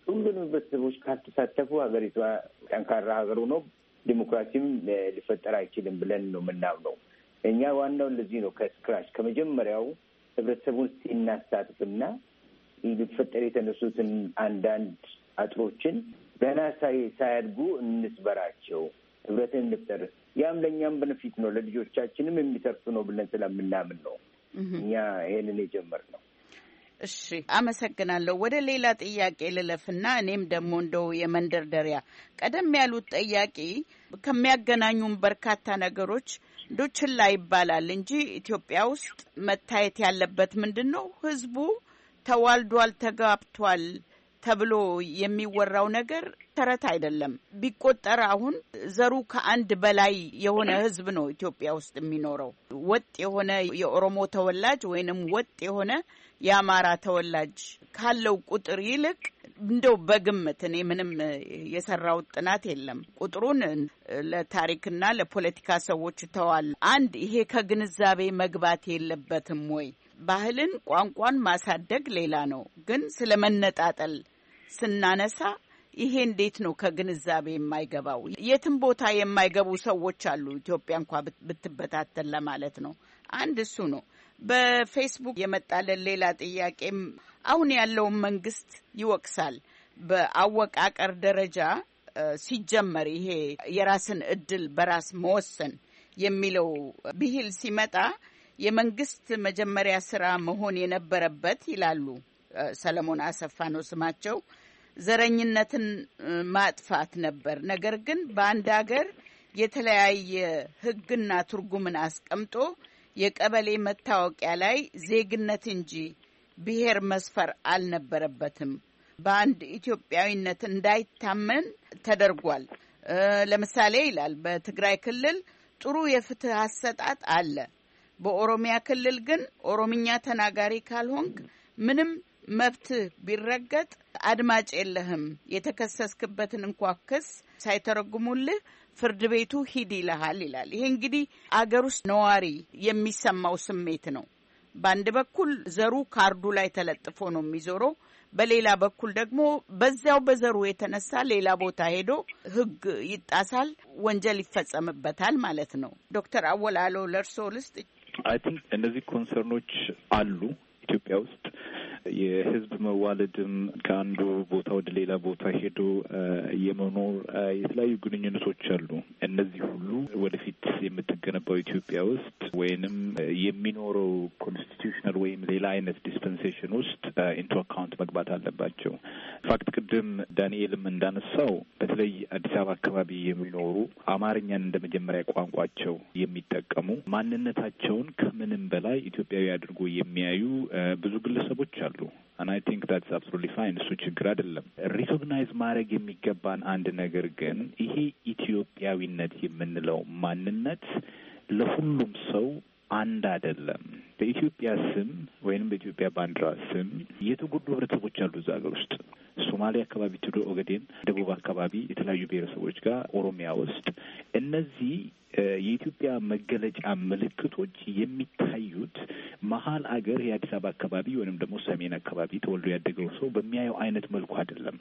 ሁሉንም ህብረተሰቦች ካልተሳተፉ ሀገሪቷ ጠንካራ ሀገር ሆኖ ዲሞክራሲም ሊፈጠር አይችልም ብለን ነው የምናምነው። እኛ ዋናው ለዚህ ነው ከስክራች ከመጀመሪያው ህብረተሰቡን ሲናሳትፍና ሊፈጠር የተነሱትን አንዳንድ አጥሮችን ገና ሳያድጉ እንስበራቸው፣ ህብረትን እንፍጠር። ያም ለእኛም በነፊት ነው ለልጆቻችንም የሚተርፍ ነው ብለን ስለምናምን ነው እኛ ይሄንን የጀመርነው። እሺ፣ አመሰግናለሁ። ወደ ሌላ ጥያቄ ልለፍና እኔም ደግሞ እንደው የመንደርደሪያ ቀደም ያሉት ጥያቄ ከሚያገናኙን በርካታ ነገሮች ችላ ይባላል እንጂ ኢትዮጵያ ውስጥ መታየት ያለበት ምንድን ነው? ህዝቡ ተዋልዷል፣ ተጋብቷል ተብሎ የሚወራው ነገር ተረት አይደለም። ቢቆጠር አሁን ዘሩ ከአንድ በላይ የሆነ ህዝብ ነው ኢትዮጵያ ውስጥ የሚኖረው። ወጥ የሆነ የኦሮሞ ተወላጅ ወይንም ወጥ የሆነ የአማራ ተወላጅ ካለው ቁጥር ይልቅ እንደው በግምት እኔ ምንም የሰራሁት ጥናት የለም፣ ቁጥሩን ለታሪክና ለፖለቲካ ሰዎች ተዋል። አንድ ይሄ ከግንዛቤ መግባት የለበትም ወይ? ባህልን ቋንቋን ማሳደግ ሌላ ነው፣ ግን ስለመነጣጠል ስናነሳ ይሄ እንዴት ነው ከግንዛቤ የማይገባው? የትም ቦታ የማይገቡ ሰዎች አሉ ኢትዮጵያ እንኳ ብትበታተን ለማለት ነው። አንድ እሱ ነው። በፌስቡክ የመጣለን ሌላ ጥያቄም አሁን ያለውን መንግስት ይወቅሳል። በአወቃቀር ደረጃ ሲጀመር ይሄ የራስን እድል በራስ መወሰን የሚለው ብሂል ሲመጣ የመንግስት መጀመሪያ ስራ መሆን የነበረበት ይላሉ፣ ሰለሞን አሰፋ ነው ስማቸው፣ ዘረኝነትን ማጥፋት ነበር። ነገር ግን በአንድ ሀገር የተለያየ ህግና ትርጉምን አስቀምጦ የቀበሌ መታወቂያ ላይ ዜግነት እንጂ ብሔር መስፈር አልነበረበትም። በአንድ ኢትዮጵያዊነት እንዳይታመን ተደርጓል። ለምሳሌ ይላል በትግራይ ክልል ጥሩ የፍትህ አሰጣጥ አለ። በኦሮሚያ ክልል ግን ኦሮምኛ ተናጋሪ ካልሆንክ ምንም መብት ቢረገጥ አድማጭ የለህም፣ የተከሰስክበትን እንኳ ክስ ሳይተረጉሙልህ ፍርድ ቤቱ ሂድ ይልሃል ይላል። ይሄ እንግዲህ አገር ውስጥ ነዋሪ የሚሰማው ስሜት ነው። በአንድ በኩል ዘሩ ካርዱ ላይ ተለጥፎ ነው የሚዞረው፣ በሌላ በኩል ደግሞ በዚያው በዘሩ የተነሳ ሌላ ቦታ ሄዶ ህግ ይጣሳል፣ ወንጀል ይፈጸምበታል ማለት ነው። ዶክተር አወላሎ ለርሶ ልስጥ። አይ ቲንክ እነዚህ ኮንሰርኖች አሉ ኢትዮጵያ ውስጥ። የህዝብ መዋለድም ከአንዱ ቦታ ወደ ሌላ ቦታ ሄዶ የመኖር የተለያዩ ግንኙነቶች አሉ። እነዚህ ሁሉ ወደፊት የምትገነባው ኢትዮጵያ ውስጥ ወይንም የሚኖረው ኮንስቲቱሽናል ወይም ሌላ አይነት ዲስፐንሴሽን ውስጥ ኢንቱ አካውንት መግባት አለባቸው። ፋክት ቅድም ዳንኤልም እንዳነሳው በተለይ አዲስ አበባ አካባቢ የሚኖሩ አማርኛን እንደ መጀመሪያ ቋንቋቸው የሚጠቀሙ ማንነታቸውን ከምንም በላይ ኢትዮጵያዊ አድርጎ የሚያዩ ብዙ ግለሰቦች አሉ። and I think that's absolutely fine። እሱ ችግር አይደለም። ሪኮግናይዝ ማድረግ የሚገባን አንድ ነገር ግን ይሄ ኢትዮጵያዊነት የምንለው ማንነት ለሁሉም ሰው አንድ አይደለም። በኢትዮጵያ ስም ወይንም በኢትዮጵያ ባንዲራ ስም የተጎዱ ህብረተሰቦች አሉ እዛ ሀገር ውስጥ። ሶማሌ አካባቢ ትዶ ኦጋዴን፣ ደቡብ አካባቢ የተለያዩ ብሔረሰቦች ጋር፣ ኦሮሚያ ውስጥ እነዚህ የኢትዮጵያ መገለጫ ምልክቶች የሚታዩት መሀል አገር የአዲስ አበባ አካባቢ ወይንም ደግሞ ሰሜን አካባቢ ተወልዶ ያደገው ሰው በሚያየው አይነት መልኩ አይደለም።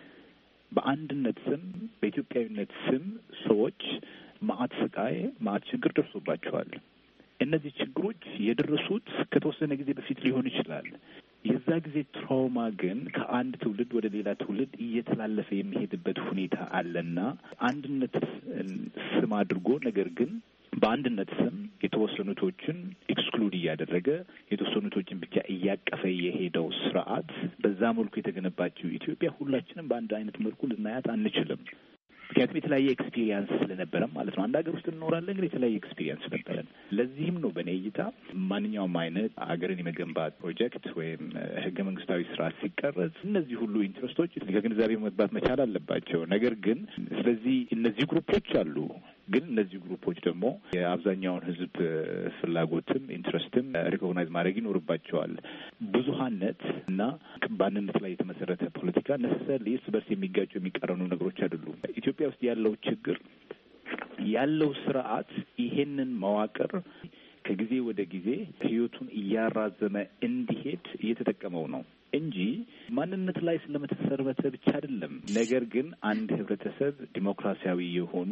በአንድነት ስም በኢትዮጵያዊነት ስም ሰዎች ማአት ስቃይ ማአት ችግር ደርሶባቸዋል። እነዚህ ችግሮች የደረሱት ከተወሰነ ጊዜ በፊት ሊሆን ይችላል። የዛ ጊዜ ትራውማ ግን ከአንድ ትውልድ ወደ ሌላ ትውልድ እየተላለፈ የሚሄድበት ሁኔታ አለና አንድነት ስም አድርጎ ነገር ግን በአንድነት ስም የተወሰኑቶችን ኤክስክሉድ እያደረገ የተወሰኑቶችን ብቻ እያቀፈ የሄደው ስርዓት በዛ መልኩ የተገነባችው ኢትዮጵያ ሁላችንም በአንድ አይነት መልኩ ልናያት አንችልም። ምክንያቱም የተለያየ ኤክስፒሪየንስ ስለነበረም ማለት ነው። አንድ ሀገር ውስጥ እንኖራለን፣ ግን የተለያየ ኤክስፒሪየንስ ነበረን። ለዚህም ነው በእኔ እይታ ማንኛውም አይነት ሀገርን የመገንባት ፕሮጀክት ወይም ህገ መንግስታዊ ስርዓት ሲቀረጽ እነዚህ ሁሉ ኢንትረስቶች ከግንዛቤ መግባት መቻል አለባቸው። ነገር ግን ስለዚህ እነዚህ ግሩፖች አሉ፣ ግን እነዚህ ግሩፖች ደግሞ የአብዛኛውን ህዝብ ፍላጎትም ኢንትረስትም ሪኮግናይዝ ማድረግ ይኖርባቸዋል። ብዙሀነት እና በአንድነት ላይ የተመሰረተ ፖለቲካ ነሰሰሪ እርስ በርስ የሚጋጩ የሚቃረኑ ነገሮች አይደሉም። ኢትዮጵያ ውስጥ ያለው ችግር ያለው ስርዓት ይሄንን መዋቅር ከጊዜ ወደ ጊዜ ህይወቱን እያራዘመ እንዲሄድ እየተጠቀመው ነው እንጂ ማንነት ላይ ስለመተሰረተ ብቻ አይደለም። ነገር ግን አንድ ህብረተሰብ ዲሞክራሲያዊ የሆኑ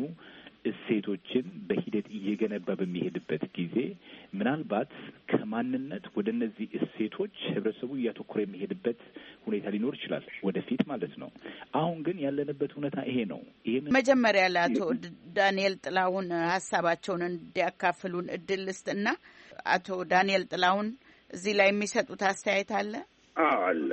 እሴቶችን በሂደት እየገነባ በሚሄድበት ጊዜ ምናልባት ከማንነት ወደ እነዚህ እሴቶች ህብረተሰቡ እያተኮረ የሚሄድበት ሁኔታ ሊኖር ይችላል ወደፊት ማለት ነው። አሁን ግን ያለንበት ሁኔታ ይሄ ነው። ይሄን መጀመሪያ ለአቶ ዳንኤል ጥላሁን ሀሳባቸውን እንዲያካፍሉን እድል ልስጥና አቶ ዳንኤል ጥላሁን እዚህ ላይ የሚሰጡት አስተያየት አለ? አለ።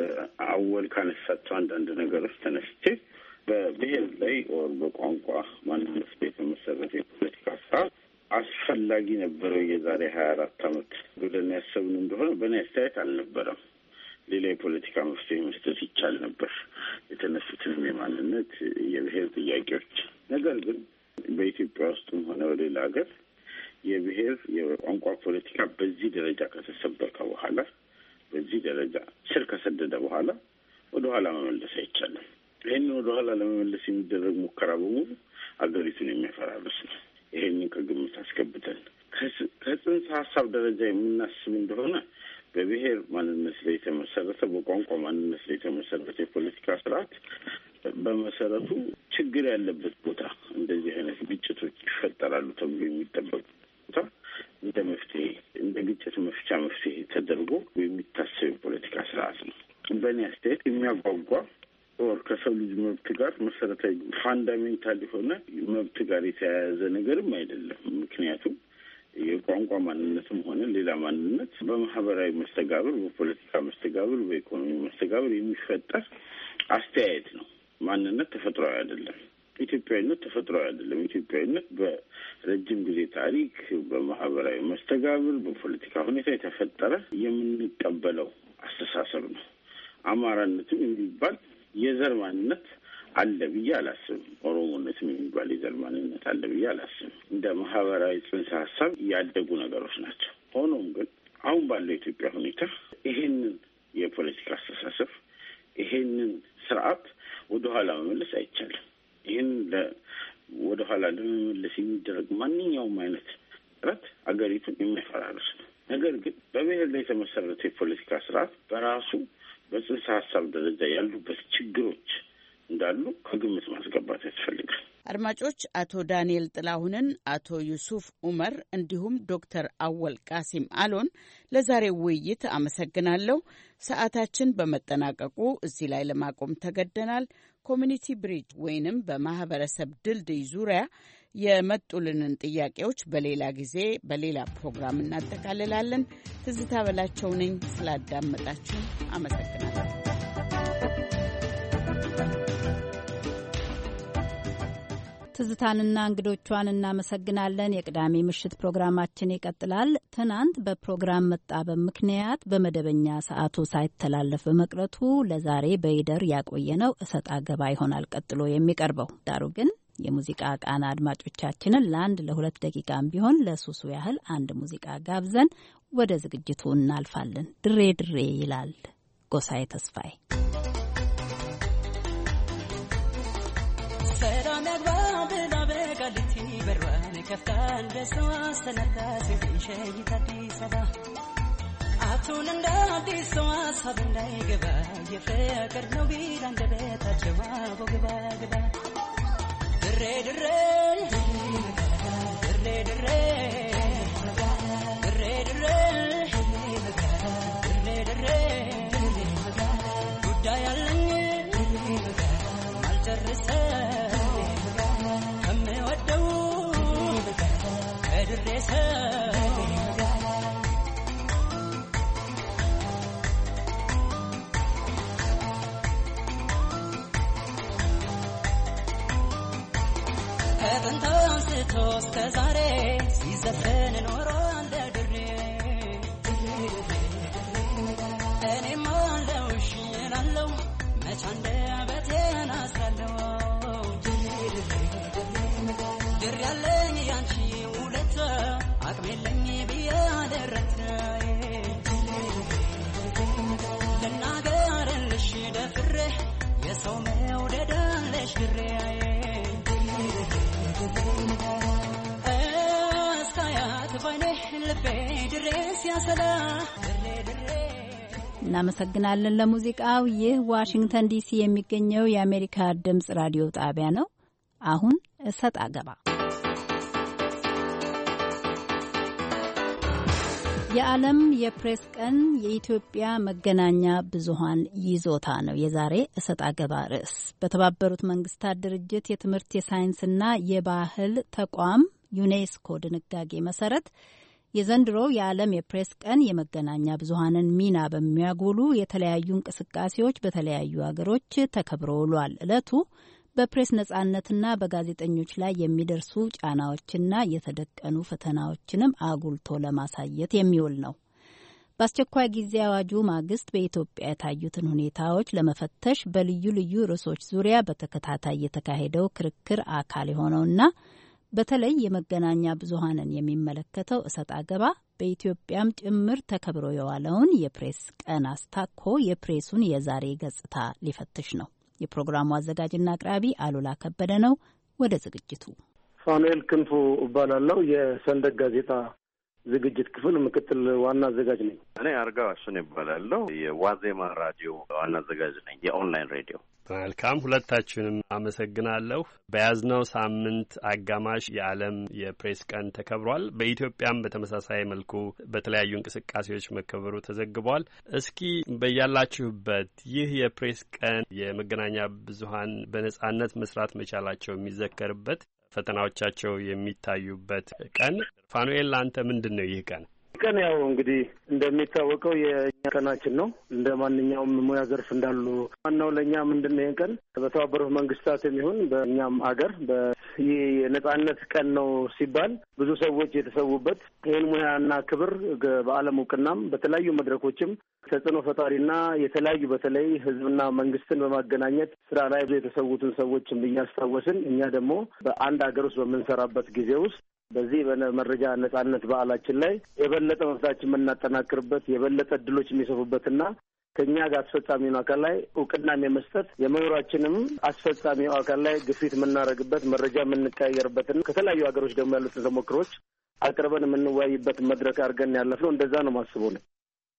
አወል ካነሳቸው አንዳንድ ነገሮች ተነስቼ በብሔር ላይ ወር በቋንቋ ማንነት ላይ የተመሰረተ የፖለቲካ ስርዓት አስፈላጊ ነበረው የዛሬ 24 ዓመት ብለን ያሰብን እንደሆነ በእኔ አስተያየት አልነበረም። ሌላ የፖለቲካ መፍትሄ መስጠት ይቻል ነበር፣ የተነሱትንም የማንነት የብሔር ጥያቄዎች። ነገር ግን በኢትዮጵያ ውስጥም ሆነ በሌላ ሀገር የብሔር የቋንቋ ፖለቲካ በዚህ ደረጃ ከተሰበከ በኋላ በዚህ ደረጃ ስር ከሰደደ በኋላ ወደ ኋላ መመለስ አይቻልም። ይህንን ወደ ኋላ ለመመለስ የሚደረግ ሙከራ በሙሉ አገሪቱን የሚያፈራርስ ነው። ይሄንን ከግምት አስገብተን ከጽንሰ ሀሳብ ደረጃ የምናስብ እንደሆነ በብሔር ማንነት ላይ የተመሰረተ በቋንቋ ማንነት ላይ የተመሰረተ የፖለቲካ ስርዓት በመሰረቱ ችግር ያለበት ቦታ እንደዚህ አይነት ግጭቶች ይፈጠራሉ ተብሎ የሚጠበቅ ቦታ እንደ መፍትሄ እንደ ግጭት መፍቻ መፍትሄ ተደርጎ የሚታሰብ የፖለቲካ ስርዓት ነው። በእኔ አስተያየት የሚያጓጓ ወር ከሰው ልጅ መብት ጋር መሰረታዊ ፋንዳሜንታል የሆነ መብት ጋር የተያያዘ ነገርም አይደለም። ምክንያቱም የቋንቋ ማንነትም ሆነ ሌላ ማንነት በማህበራዊ መስተጋብር፣ በፖለቲካ መስተጋብር፣ በኢኮኖሚ መስተጋብር የሚፈጠር አስተያየት ነው። ማንነት ተፈጥሯዊ አይደለም። ኢትዮጵያዊነት ተፈጥሯዊ አይደለም። ኢትዮጵያዊነት በረጅም ጊዜ ታሪክ፣ በማህበራዊ መስተጋብር፣ በፖለቲካ ሁኔታ የተፈጠረ የምንቀበለው አስተሳሰብ ነው። አማራነትም የሚባል የዘር ማንነት አለ ብዬ አላስብም። ኦሮሞነትም የሚባል የዘር ማንነት አለ ብዬ አላስብም። እንደ ማህበራዊ ጽንሰ ሀሳብ ያደጉ ነገሮች ናቸው። ሆኖም ግን አሁን ባለው የኢትዮጵያ ሁኔታ ይሄንን የፖለቲካ አስተሳሰብ ይሄንን ስርዓት ወደኋላ መመለስ አይቻልም። ይህን ወደኋላ ለመመለስ የሚደረግ ማንኛውም አይነት ጥረት አገሪቱን የሚያፈራርስ ነው። ነገር ግን በብሔር ላይ የተመሰረተ የፖለቲካ ስርዓት በራሱ በጽንሰ ሀሳብ ደረጃ ያሉበት ችግሮች እንዳሉ ከግምት ማስገባት ያስፈልጋል። አድማጮች፣ አቶ ዳንኤል ጥላሁንን፣ አቶ ዩሱፍ ኡመር እንዲሁም ዶክተር አወል ቃሲም አሎን ለዛሬው ውይይት አመሰግናለሁ። ሰዓታችን በመጠናቀቁ እዚህ ላይ ለማቆም ተገደናል። ኮሚኒቲ ብሪጅ ወይንም በማህበረሰብ ድልድይ ዙሪያ የመጡልንን ጥያቄዎች በሌላ ጊዜ በሌላ ፕሮግራም እናጠቃልላለን። ትዝታ በላቸው ነኝ። ስላዳመጣችሁ አመሰግናለሁ። ትዝታንና እንግዶቿን እናመሰግናለን። የቅዳሜ ምሽት ፕሮግራማችን ይቀጥላል። ትናንት በፕሮግራም መጣበብ ምክንያት በመደበኛ ሰዓቱ ሳይተላለፍ በመቅረቱ ለዛሬ በይደር ያቆየነው እሰጥ አገባ ይሆናል ቀጥሎ የሚቀርበው። ዳሩ ግን የሙዚቃ ቃና አድማጮቻችንን ለአንድ ለ2 ደቂቃም ቢሆን ለሱሱ ያህል አንድ ሙዚቃ ጋብዘን ወደ ዝግጅቱ እናልፋለን። ድሬ ድሬ ይላል ጎሳዬ ተስፋዬ። ሰላም ያግባ ብላ በቃልቲ በሯን ከፍታን በሰዋ ሰነታ ሲንሸይት አዲስ አበባ አቱን እንደ አዲስ ሰው ሀሳብ እንዳይገባ የፍቅር ነው ቢል አንደበታቸው አቦ ግባ ግባ ድሬ ድሬ ድሬ ድሬ ድሬ ድሬ ድሬ ጉዳይ አለኝ አልጨርሰ ከምወደው ከድሬሰ ከጥንት አንስቶ እስከ ዛሬ ሲዘፈን ኖሯል ድሬ እኔም አለውሽ እላለሁ መች አንደበቴን አስራለሁ ድሬ ያለኝ ያንቺ ውለታ አቅም የለኝ ብዬ አደረት ልናገርልሽ ደፍሬ የሰው መውደድ አለሽ ድሬ እስካያት ባይኔ እናመሰግናለን ለሙዚቃው። ይህ ዋሽንግተን ዲሲ የሚገኘው የአሜሪካ ድምጽ ራዲዮ ጣቢያ ነው። አሁን እሰጥ አገባ። የዓለም የፕሬስ ቀን የኢትዮጵያ መገናኛ ብዙሃን ይዞታ ነው የዛሬ እሰጥ አገባ ርዕስ። በተባበሩት መንግስታት ድርጅት የትምህርት የሳይንስና የባህል ተቋም ዩኔስኮ ድንጋጌ መሰረት የዘንድሮ የዓለም የፕሬስ ቀን የመገናኛ ብዙሃንን ሚና በሚያጎሉ የተለያዩ እንቅስቃሴዎች በተለያዩ ሀገሮች ተከብሮ ውሏል። ዕለቱ በፕሬስ ነጻነትና በጋዜጠኞች ላይ የሚደርሱ ጫናዎችና የተደቀኑ ፈተናዎችንም አጉልቶ ለማሳየት የሚውል ነው። በአስቸኳይ ጊዜ አዋጁ ማግስት በኢትዮጵያ የታዩትን ሁኔታዎች ለመፈተሽ በልዩ ልዩ ርዕሶች ዙሪያ በተከታታይ የተካሄደው ክርክር አካል የሆነውና በተለይ የመገናኛ ብዙሃንን የሚመለከተው እሰጥ አገባ በኢትዮጵያም ጭምር ተከብሮ የዋለውን የፕሬስ ቀን አስታኮ የፕሬሱን የዛሬ ገጽታ ሊፈትሽ ነው። የፕሮግራሙ አዘጋጅና አቅራቢ አሉላ ከበደ ነው። ወደ ዝግጅቱ። ፋኑኤል ክንፉ እባላለሁ። የሰንደቅ ጋዜጣ ዝግጅት ክፍል ምክትል ዋና አዘጋጅ ነኝ። እኔ አርጋው አሽኔ እባላለሁ። የዋዜማ ራዲዮ ዋና አዘጋጅ ነኝ፣ የኦንላይን ሬዲዮ። መልካም፣ ሁለታችሁንም አመሰግናለሁ። በያዝነው ሳምንት አጋማሽ የዓለም የፕሬስ ቀን ተከብሯል። በኢትዮጵያም በተመሳሳይ መልኩ በተለያዩ እንቅስቃሴዎች መከበሩ ተዘግቧል። እስኪ በያላችሁበት ይህ የፕሬስ ቀን የመገናኛ ብዙኃን በነጻነት መስራት መቻላቸው የሚዘከርበት፣ ፈተናዎቻቸው የሚታዩበት ቀን። ፋኑኤል ለአንተ ምንድን ነው ይህ ቀን? ቀን ያው እንግዲህ እንደሚታወቀው የእኛ ቀናችን ነው። እንደ ማንኛውም ሙያ ዘርፍ እንዳሉ ዋናው ለእኛ ምንድን ነው ይህን ቀን በተባበሩት መንግስታት የሚሆን በእኛም አገር ይህ የነጻነት ቀን ነው ሲባል ብዙ ሰዎች የተሰዉበት ይህን ሙያና ክብር በዓለም እውቅናም በተለያዩ መድረኮችም ተጽዕኖ ፈጣሪና የተለያዩ በተለይ ህዝብና መንግስትን በማገናኘት ስራ ላይ የተሰዉትን ሰዎችም እያስታወስን እኛ ደግሞ በአንድ ሀገር ውስጥ በምንሰራበት ጊዜ ውስጥ በዚህ በመረጃ ነጻነት በዓላችን ላይ የበለጠ መብታችን የምናጠናክርበት የበለጠ እድሎች የሚሰፉበትና ከኛ ጋር አስፈጻሚው አካል ላይ እውቅናም የመስጠት የመኖራችንም አስፈጻሚው አካል ላይ ግፊት የምናደርግበት መረጃ የምንቀያየርበትና ከተለያዩ ሀገሮች ደግሞ ያሉትን ተሞክሮች አቅርበን የምንወያይበት መድረክ አድርገን ያለፍነው እንደዛ ነው ማስበው ነው።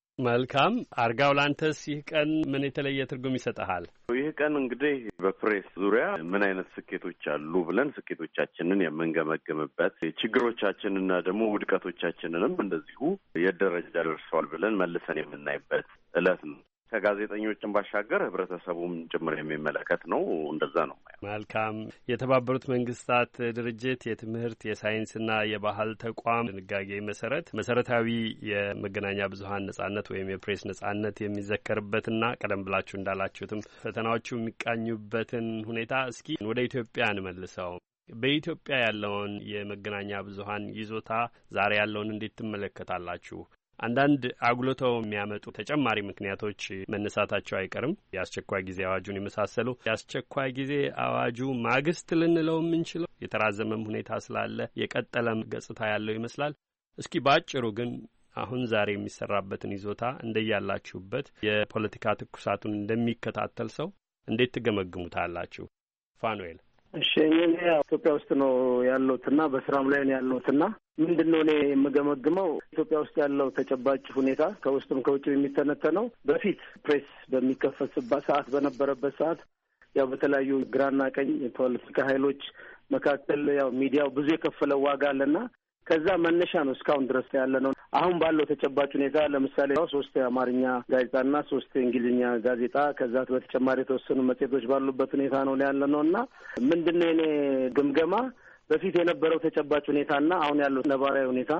መልካም አርጋው፣ ላንተስ ይህ ቀን ምን የተለየ ትርጉም ይሰጥሃል? ይህ ቀን እንግዲህ በፕሬስ ዙሪያ ምን አይነት ስኬቶች አሉ ብለን ስኬቶቻችንን የምንገመግምበት፣ ችግሮቻችንና ደግሞ ውድቀቶቻችንንም እንደዚሁ የት ደረጃ ደርሰዋል ብለን መልሰን የምናይበት ዕለት ነው። ከጋዜጠኞችን ባሻገር ህብረተሰቡም ጭምር የሚመለከት ነው። እንደዛ ነው። መልካም። የተባበሩት መንግስታት ድርጅት የትምህርት የሳይንስና የባህል ተቋም ድንጋጌ መሰረታዊ የመገናኛ ብዙኃን ነጻነት ወይም የፕሬስ ነጻነት የሚዘከርበትና ቀደም ብላችሁ እንዳላችሁትም ፈተናዎቹ የሚቃኙበትን ሁኔታ እስኪ ወደ ኢትዮጵያ እንመልሰው። በኢትዮጵያ ያለውን የመገናኛ ብዙኃን ይዞታ ዛሬ ያለውን እንዴት ትመለከታላችሁ? አንዳንድ አጉልተው የሚያመጡ ተጨማሪ ምክንያቶች መነሳታቸው አይቀርም። የአስቸኳይ ጊዜ አዋጁን የመሳሰሉ የአስቸኳይ ጊዜ አዋጁ ማግስት ልንለው የምንችለው የተራዘመም ሁኔታ ስላለ የቀጠለም ገጽታ ያለው ይመስላል። እስኪ በአጭሩ ግን አሁን ዛሬ የሚሰራበትን ይዞታ እንደያላችሁበት የፖለቲካ ትኩሳቱን እንደሚከታተል ሰው እንዴት ትገመግሙታላችሁ? ፋኑኤል። እሺ፣ እኔ ኢትዮጵያ ውስጥ ነው ያለሁትና በስራም ላይ ነው ያለሁትና ምንድነው እኔ የምገመግመው ኢትዮጵያ ውስጥ ያለው ተጨባጭ ሁኔታ ከውስጥም ከውጭ የሚተነተነው በፊት ፕሬስ በሚከፈትበት ሰዓት በነበረበት ሰዓት ያው በተለያዩ ግራና ቀኝ የፖለቲካ ኃይሎች መካከል ያው ሚዲያው ብዙ የከፈለው ዋጋ አለና ከዛ መነሻ ነው እስካሁን ድረስ ያለ ነው። አሁን ባለው ተጨባጭ ሁኔታ ለምሳሌ 3 የአማርኛ ጋዜጣና 3 የእንግሊዝኛ ጋዜጣ ከዛ በተጨማሪ የተወሰኑ መጽሔቶች ባሉበት ሁኔታ ነው ያለ ነውና ምንድነው እኔ ግምገማ በፊት የነበረው ተጨባጭ ሁኔታና አሁን ያለው ነባራዊ ሁኔታ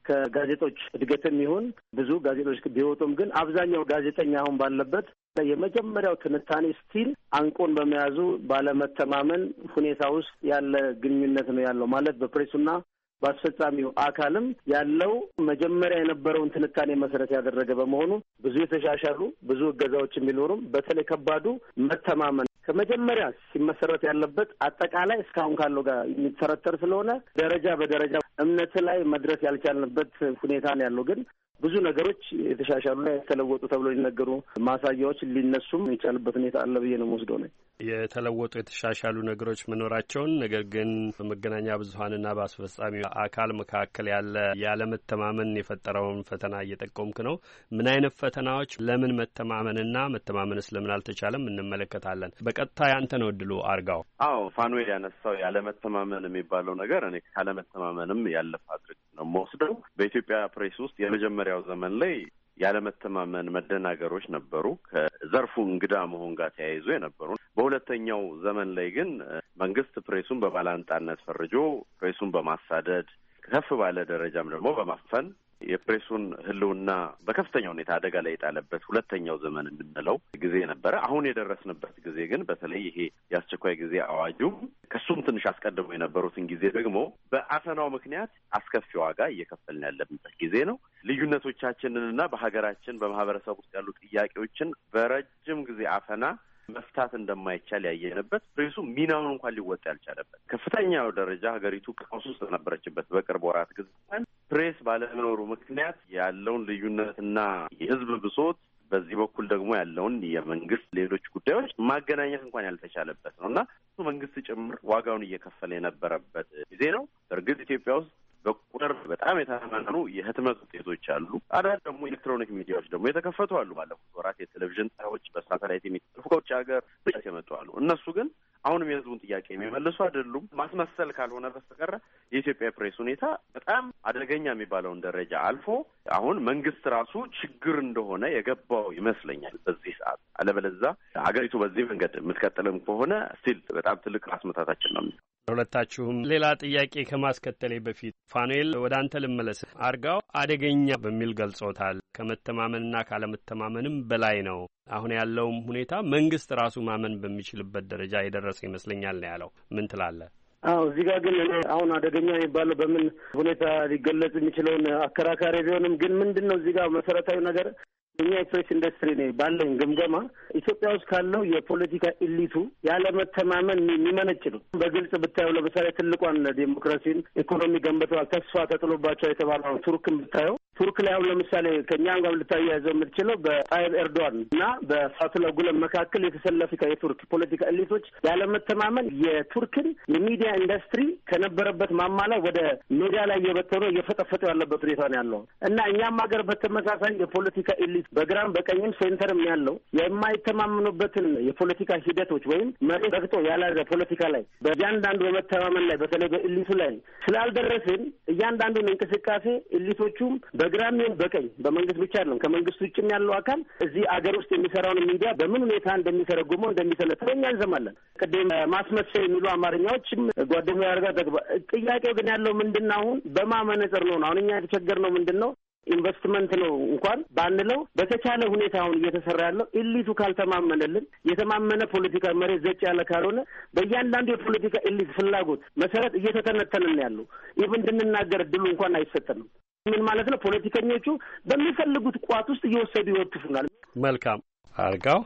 ከጋዜጦች እድገትም ይሁን ብዙ ጋዜጦች ቢወጡም ግን አብዛኛው ጋዜጠኛ አሁን ባለበት የመጀመሪያው ትንታኔ ስቲል አንቆን በመያዙ ባለመተማመን ሁኔታ ውስጥ ያለ ግንኙነት ነው ያለው ማለት በፕሬሱና በአስፈጻሚው አካልም ያለው መጀመሪያ የነበረውን ትንታኔ መሰረት ያደረገ በመሆኑ ብዙ የተሻሻሉ ብዙ እገዛዎች የሚኖሩም በተለይ ከባዱ መተማመን ከመጀመሪያ ሲመሰረት ያለበት አጠቃላይ እስካሁን ካለው ጋር የሚተረተር ስለሆነ ደረጃ በደረጃ እምነት ላይ መድረስ ያልቻልንበት ሁኔታ ነው ያለው። ግን ብዙ ነገሮች የተሻሻሉና የተለወጡ ተብሎ ሊነገሩ ማሳያዎች ሊነሱም የቻልበት ሁኔታ አለ ብዬ ነው የምወስደው ነው። የተለወጡ የተሻሻሉ ነገሮች መኖራቸውን፣ ነገር ግን በመገናኛ ብዙኃንና በአስፈጻሚ አካል መካከል ያለመተማመን የፈጠረውን ፈተና እየጠቆምክ ነው። ምን አይነት ፈተናዎች፣ ለምን መተማመንና መተማመንስ ለምን አልተቻለም እንመለከታለን። በቀጥታ ያንተ ነው እድሉ አርጋው። አዎ ፋኑኤል ያነሳው ያለመተማመን የሚባለው ነገር እኔ ካለመተማመንም ያለፈ አድርግ ነው የምወስደው። በኢትዮጵያ ፕሬስ ውስጥ የመጀመሪያው ዘመን ላይ ያለመተማመን መደናገሮች ነበሩ፣ ከዘርፉ እንግዳ መሆን ጋር ተያይዞ የነበሩ። በሁለተኛው ዘመን ላይ ግን መንግስት ፕሬሱን በባላንጣነት ፈርጆ ፕሬሱን በማሳደድ ከፍ ባለ ደረጃም ደግሞ በማፈን የፕሬሱን ሕልውና በከፍተኛ ሁኔታ አደጋ ላይ የጣለበት ሁለተኛው ዘመን የምንለው ጊዜ ነበረ። አሁን የደረስንበት ጊዜ ግን በተለይ ይሄ የአስቸኳይ ጊዜ አዋጁም ከሱም ትንሽ አስቀድሞ የነበሩትን ጊዜ ደግሞ በአፈናው ምክንያት አስከፊ ዋጋ እየከፈልን ያለንበት ጊዜ ነው። ልዩነቶቻችንንና በሀገራችን በማህበረሰብ ውስጥ ያሉ ጥያቄዎችን በረጅም ጊዜ አፈና መፍታት እንደማይቻል ያየንበት፣ ፕሬሱ ሚናውን እንኳን ሊወጣ ያልቻለበት ከፍተኛው ደረጃ ሀገሪቱ ቀውስ ውስጥ ነበረችበት። በቅርብ ወራት ጊዜ ፕሬስ ባለመኖሩ ምክንያት ያለውን ልዩነትና የህዝብ ብሶት፣ በዚህ በኩል ደግሞ ያለውን የመንግስት ሌሎች ጉዳዮች ማገናኘት እንኳን ያልተቻለበት ነው እና መንግስት ጭምር ዋጋውን እየከፈለ የነበረበት ጊዜ ነው። በእርግጥ ኢትዮጵያ ውስጥ በቁጥር በጣም የተመናኑ የህትመት ውጤቶች አሉ። አዳዲስ ደግሞ ኤሌክትሮኒክ ሚዲያዎች ደግሞ የተከፈቱ አሉ። ባለፉት ወራት የቴሌቪዥን ጣቢያዎች በሳተላይት የሚተላለፉ ከውጭ ሀገር ብቻ የመጡ አሉ። እነሱ ግን አሁንም የህዝቡን ጥያቄ የሚመልሱ አይደሉም። ማስመሰል ካልሆነ በስተቀር የኢትዮጵያ ፕሬስ ሁኔታ በጣም አደገኛ የሚባለውን ደረጃ አልፎ አሁን መንግስት ራሱ ችግር እንደሆነ የገባው ይመስለኛል በዚህ ሰዓት። አለበለዚያ አገሪቱ በዚህ መንገድ የምትቀጥልም ከሆነ ስቲል በጣም ትልቅ ራስ መታታችን ነው። ሁለታችሁም ሌላ ጥያቄ ከማስከተሌ በፊት ፋኑኤል ወደ አንተ ልመለስ። አርጋው አደገኛ በሚል ገልጾታል። ከመተማመንና ካለመተማመንም በላይ ነው። አሁን ያለውም ሁኔታ መንግስት ራሱ ማመን በሚችልበት ደረጃ የደረሰ ይመስለኛል ነው ያለው። ምን ትላለህ? አዎ እዚህ ጋር ግን አሁን አደገኛ የሚባለው በምን ሁኔታ ሊገለጽ የሚችለውን አከራካሪ ቢሆንም ግን ምንድን ነው እዚህ ጋር መሰረታዊ ነገር እኛ የፕሬስ ኢንዱስትሪ ነው ባለኝ ግምገማ ኢትዮጵያ ውስጥ ካለው የፖለቲካ ኢሊቱ ያለመተማመን የሚመነጭ ነው። በግልጽ ብታየው ለምሳሌ ትልቋን ዴሞክራሲን ኢኮኖሚ ገንብተዋል ተስፋ ተጥሎባቸው የተባለው ቱርክን ብታየው ቱርክ ላይ አሁን ለምሳሌ ከእኛም ጋር ልታያይዘው የምትችለው በጣይብ ኤርዶዋን እና በፋቱላ ጉለን መካከል የተሰለፉ የቱርክ ፖለቲካ ኢሊቶች ያለመተማመን የቱርክን የሚዲያ ኢንዱስትሪ ከነበረበት ማማ ላይ ወደ ሜዳ ላይ እየበተኑ እየፈጠፈጡ ያለበት ሁኔታ ነው ያለው እና እኛም ሀገር በተመሳሳይ የፖለቲካ ኢሊት በግራም በቀኝም ሴንተርም ያለው የማይተማመኑበትን የፖለቲካ ሂደቶች ወይም መሬት ረግጦ ያላዘ ፖለቲካ ላይ በእያንዳንዱ በመተማመን ላይ በተለይ በኢሊቱ ላይ ስላልደረስን እያንዳንዱን እንቅስቃሴ ኢሊቶቹም በግራም በቀኝ በመንግስት ብቻ አይደለም ከመንግስት ውጭም ያለው አካል እዚህ አገር ውስጥ የሚሰራውን ሚዲያ በምን ሁኔታ እንደሚተረጉመው እንደሚሰለጥነው እኛ እንሰማለን። ቅድም ማስመሰል የሚሉ አማርኛዎችም ጓደኛ ያርጋ ተግባ ጥያቄው ግን ያለው ምንድነው? አሁን በማመነጽር ነው። አሁን እኛ የተቸገርነው ምንድነው? ኢንቨስትመንት ነው እንኳን ባንለው በተቻለ ሁኔታ አሁን እየተሰራ ያለው ኢሊቱ ካልተማመነልን የተማመነ ፖለቲካ መሬት ዘጭ ያለ ካልሆነ በእያንዳንዱ የፖለቲካ ኢሊት ፍላጎት መሰረት እየተተነተንን ያለው ይህ እንድንናገር እድሉ እንኳን አይሰጠንም። ምን ማለት ነው? ፖለቲከኞቹ በሚፈልጉት ቋት ውስጥ እየወሰዱ ይወትፉናል። መልካም አርጋው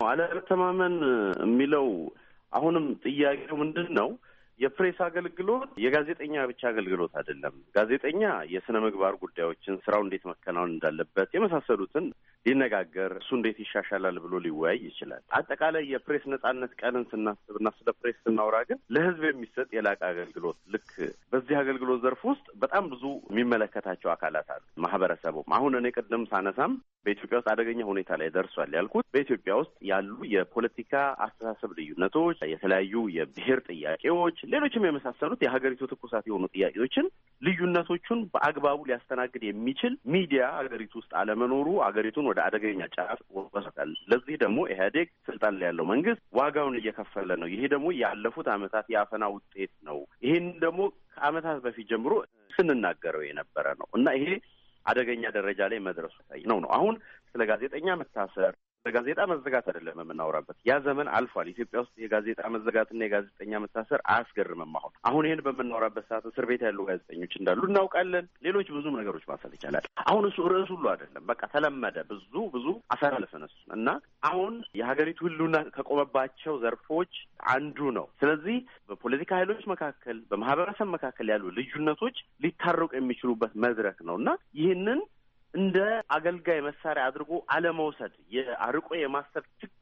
አለመተማመን የሚለው አሁንም ጥያቄው ምንድን ነው? የፕሬስ አገልግሎት የጋዜጠኛ ብቻ አገልግሎት አይደለም። ጋዜጠኛ የስነ ምግባር ጉዳዮችን ስራው እንዴት መከናወን እንዳለበት የመሳሰሉትን ሊነጋገር እሱ እንዴት ይሻሻላል ብሎ ሊወያይ ይችላል። አጠቃላይ የፕሬስ ነጻነት ቀንን ስናስብና ስለ ፕሬስ ስናወራ ግን ለህዝብ የሚሰጥ የላቀ አገልግሎት ልክ በዚህ አገልግሎት ዘርፍ ውስጥ በጣም ብዙ የሚመለከታቸው አካላት አሉ። ማህበረሰቡም አሁን እኔ ቅድም ሳነሳም በኢትዮጵያ ውስጥ አደገኛ ሁኔታ ላይ ደርሷል ያልኩት በኢትዮጵያ ውስጥ ያሉ የፖለቲካ አስተሳሰብ ልዩነቶች፣ የተለያዩ የብሔር ጥያቄዎች፣ ሌሎችም የመሳሰሉት የሀገሪቱ ትኩሳት የሆኑ ጥያቄዎችን ልዩነቶቹን በአግባቡ ሊያስተናግድ የሚችል ሚዲያ ሀገሪቱ ውስጥ አለመኖሩ ሀገሪቱን ወደ አደገኛ ጫፍ ወስዷል። ለዚህ ደግሞ ኢህአዴግ ስልጣን ላይ ያለው መንግስት ዋጋውን እየከፈለ ነው። ይሄ ደግሞ ያለፉት ዓመታት የአፈና ውጤት ነው። ይሄን ደግሞ ከዓመታት በፊት ጀምሮ ስንናገረው የነበረ ነው እና ይሄ አደገኛ ደረጃ ላይ መድረሱ ነው። አሁን ስለ ጋዜጠኛ መታሰር ለጋዜጣ መዘጋት አይደለም የምናወራበት። ያ ዘመን አልፏል። ኢትዮጵያ ውስጥ የጋዜጣ መዘጋትና የጋዜጠኛ መታሰር አያስገርምም። አሁን ይሄን በምናወራበት ሰዓት እስር ቤት ያሉ ጋዜጠኞች እንዳሉ እናውቃለን። ሌሎች ብዙ ነገሮች ማንሳት ይቻላል። አሁን እሱ ርዕስ ሁሉ አይደለም። በቃ ተለመደ። ብዙ አሳላለፈን እሱ እና አሁን የሀገሪቱ ህልውና ከቆመባቸው ዘርፎች አንዱ ነው። ስለዚህ በፖለቲካ ኃይሎች መካከል፣ በማህበረሰብ መካከል ያሉ ልዩነቶች ሊታረቁ የሚችሉበት መድረክ ነው እና ይህንን እንደ አገልጋይ መሳሪያ አድርጎ አለመውሰድ የአርቆ የማሰብ ችግር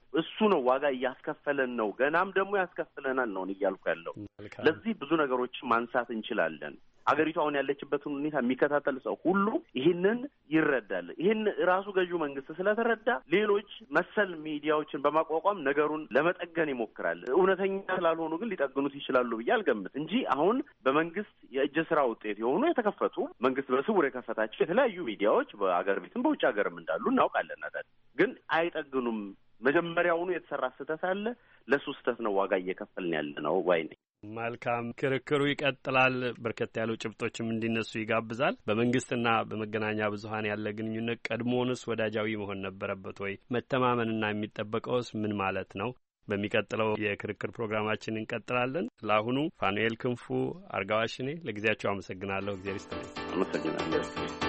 እሱ ነው ዋጋ እያስከፈለን ነው፣ ገናም ደግሞ ያስከፍለናል ነው እያልኩ ያለው። ለዚህ ብዙ ነገሮችን ማንሳት እንችላለን። አገሪቱ አሁን ያለችበትን ሁኔታ የሚከታተል ሰው ሁሉ ይህንን ይረዳል። ይህን ራሱ ገዢው መንግስት ስለተረዳ ሌሎች መሰል ሚዲያዎችን በማቋቋም ነገሩን ለመጠገን ይሞክራል። እውነተኛ ስላልሆኑ ግን ሊጠግኑት ይችላሉ ብዬ አልገምት እንጂ አሁን በመንግስት የእጅ ስራ ውጤት የሆኑ የተከፈቱ መንግስት በስውር የከፈታቸው የተለያዩ ሚዲያዎች በአገር ቤትም በውጭ ሀገርም እንዳሉ እናውቃለን። ግን አይጠግኑም። መጀመሪያውኑ የተሰራ ስህተት አለ። ለሱ ስህተት ነው ዋጋ እየከፈልን ያለ ነው ባይ ነኝ። መልካም፣ ክርክሩ ይቀጥላል። በርከት ያሉ ጭብጦችም እንዲነሱ ይጋብዛል። በመንግስትና በመገናኛ ብዙኃን ያለ ግንኙነት ቀድሞውንስ ወዳጃዊ መሆን ነበረበት ወይ? መተማመንና የሚጠበቀውስ ምን ማለት ነው? በሚቀጥለው የክርክር ፕሮግራማችን እንቀጥላለን። ለአሁኑ ፋኑኤል ክንፉ፣ አርጋዋሽኔ ለጊዜያቸው አመሰግናለሁ። እግዚአብሔር ይስጥልኝ። አመሰግናለሁ።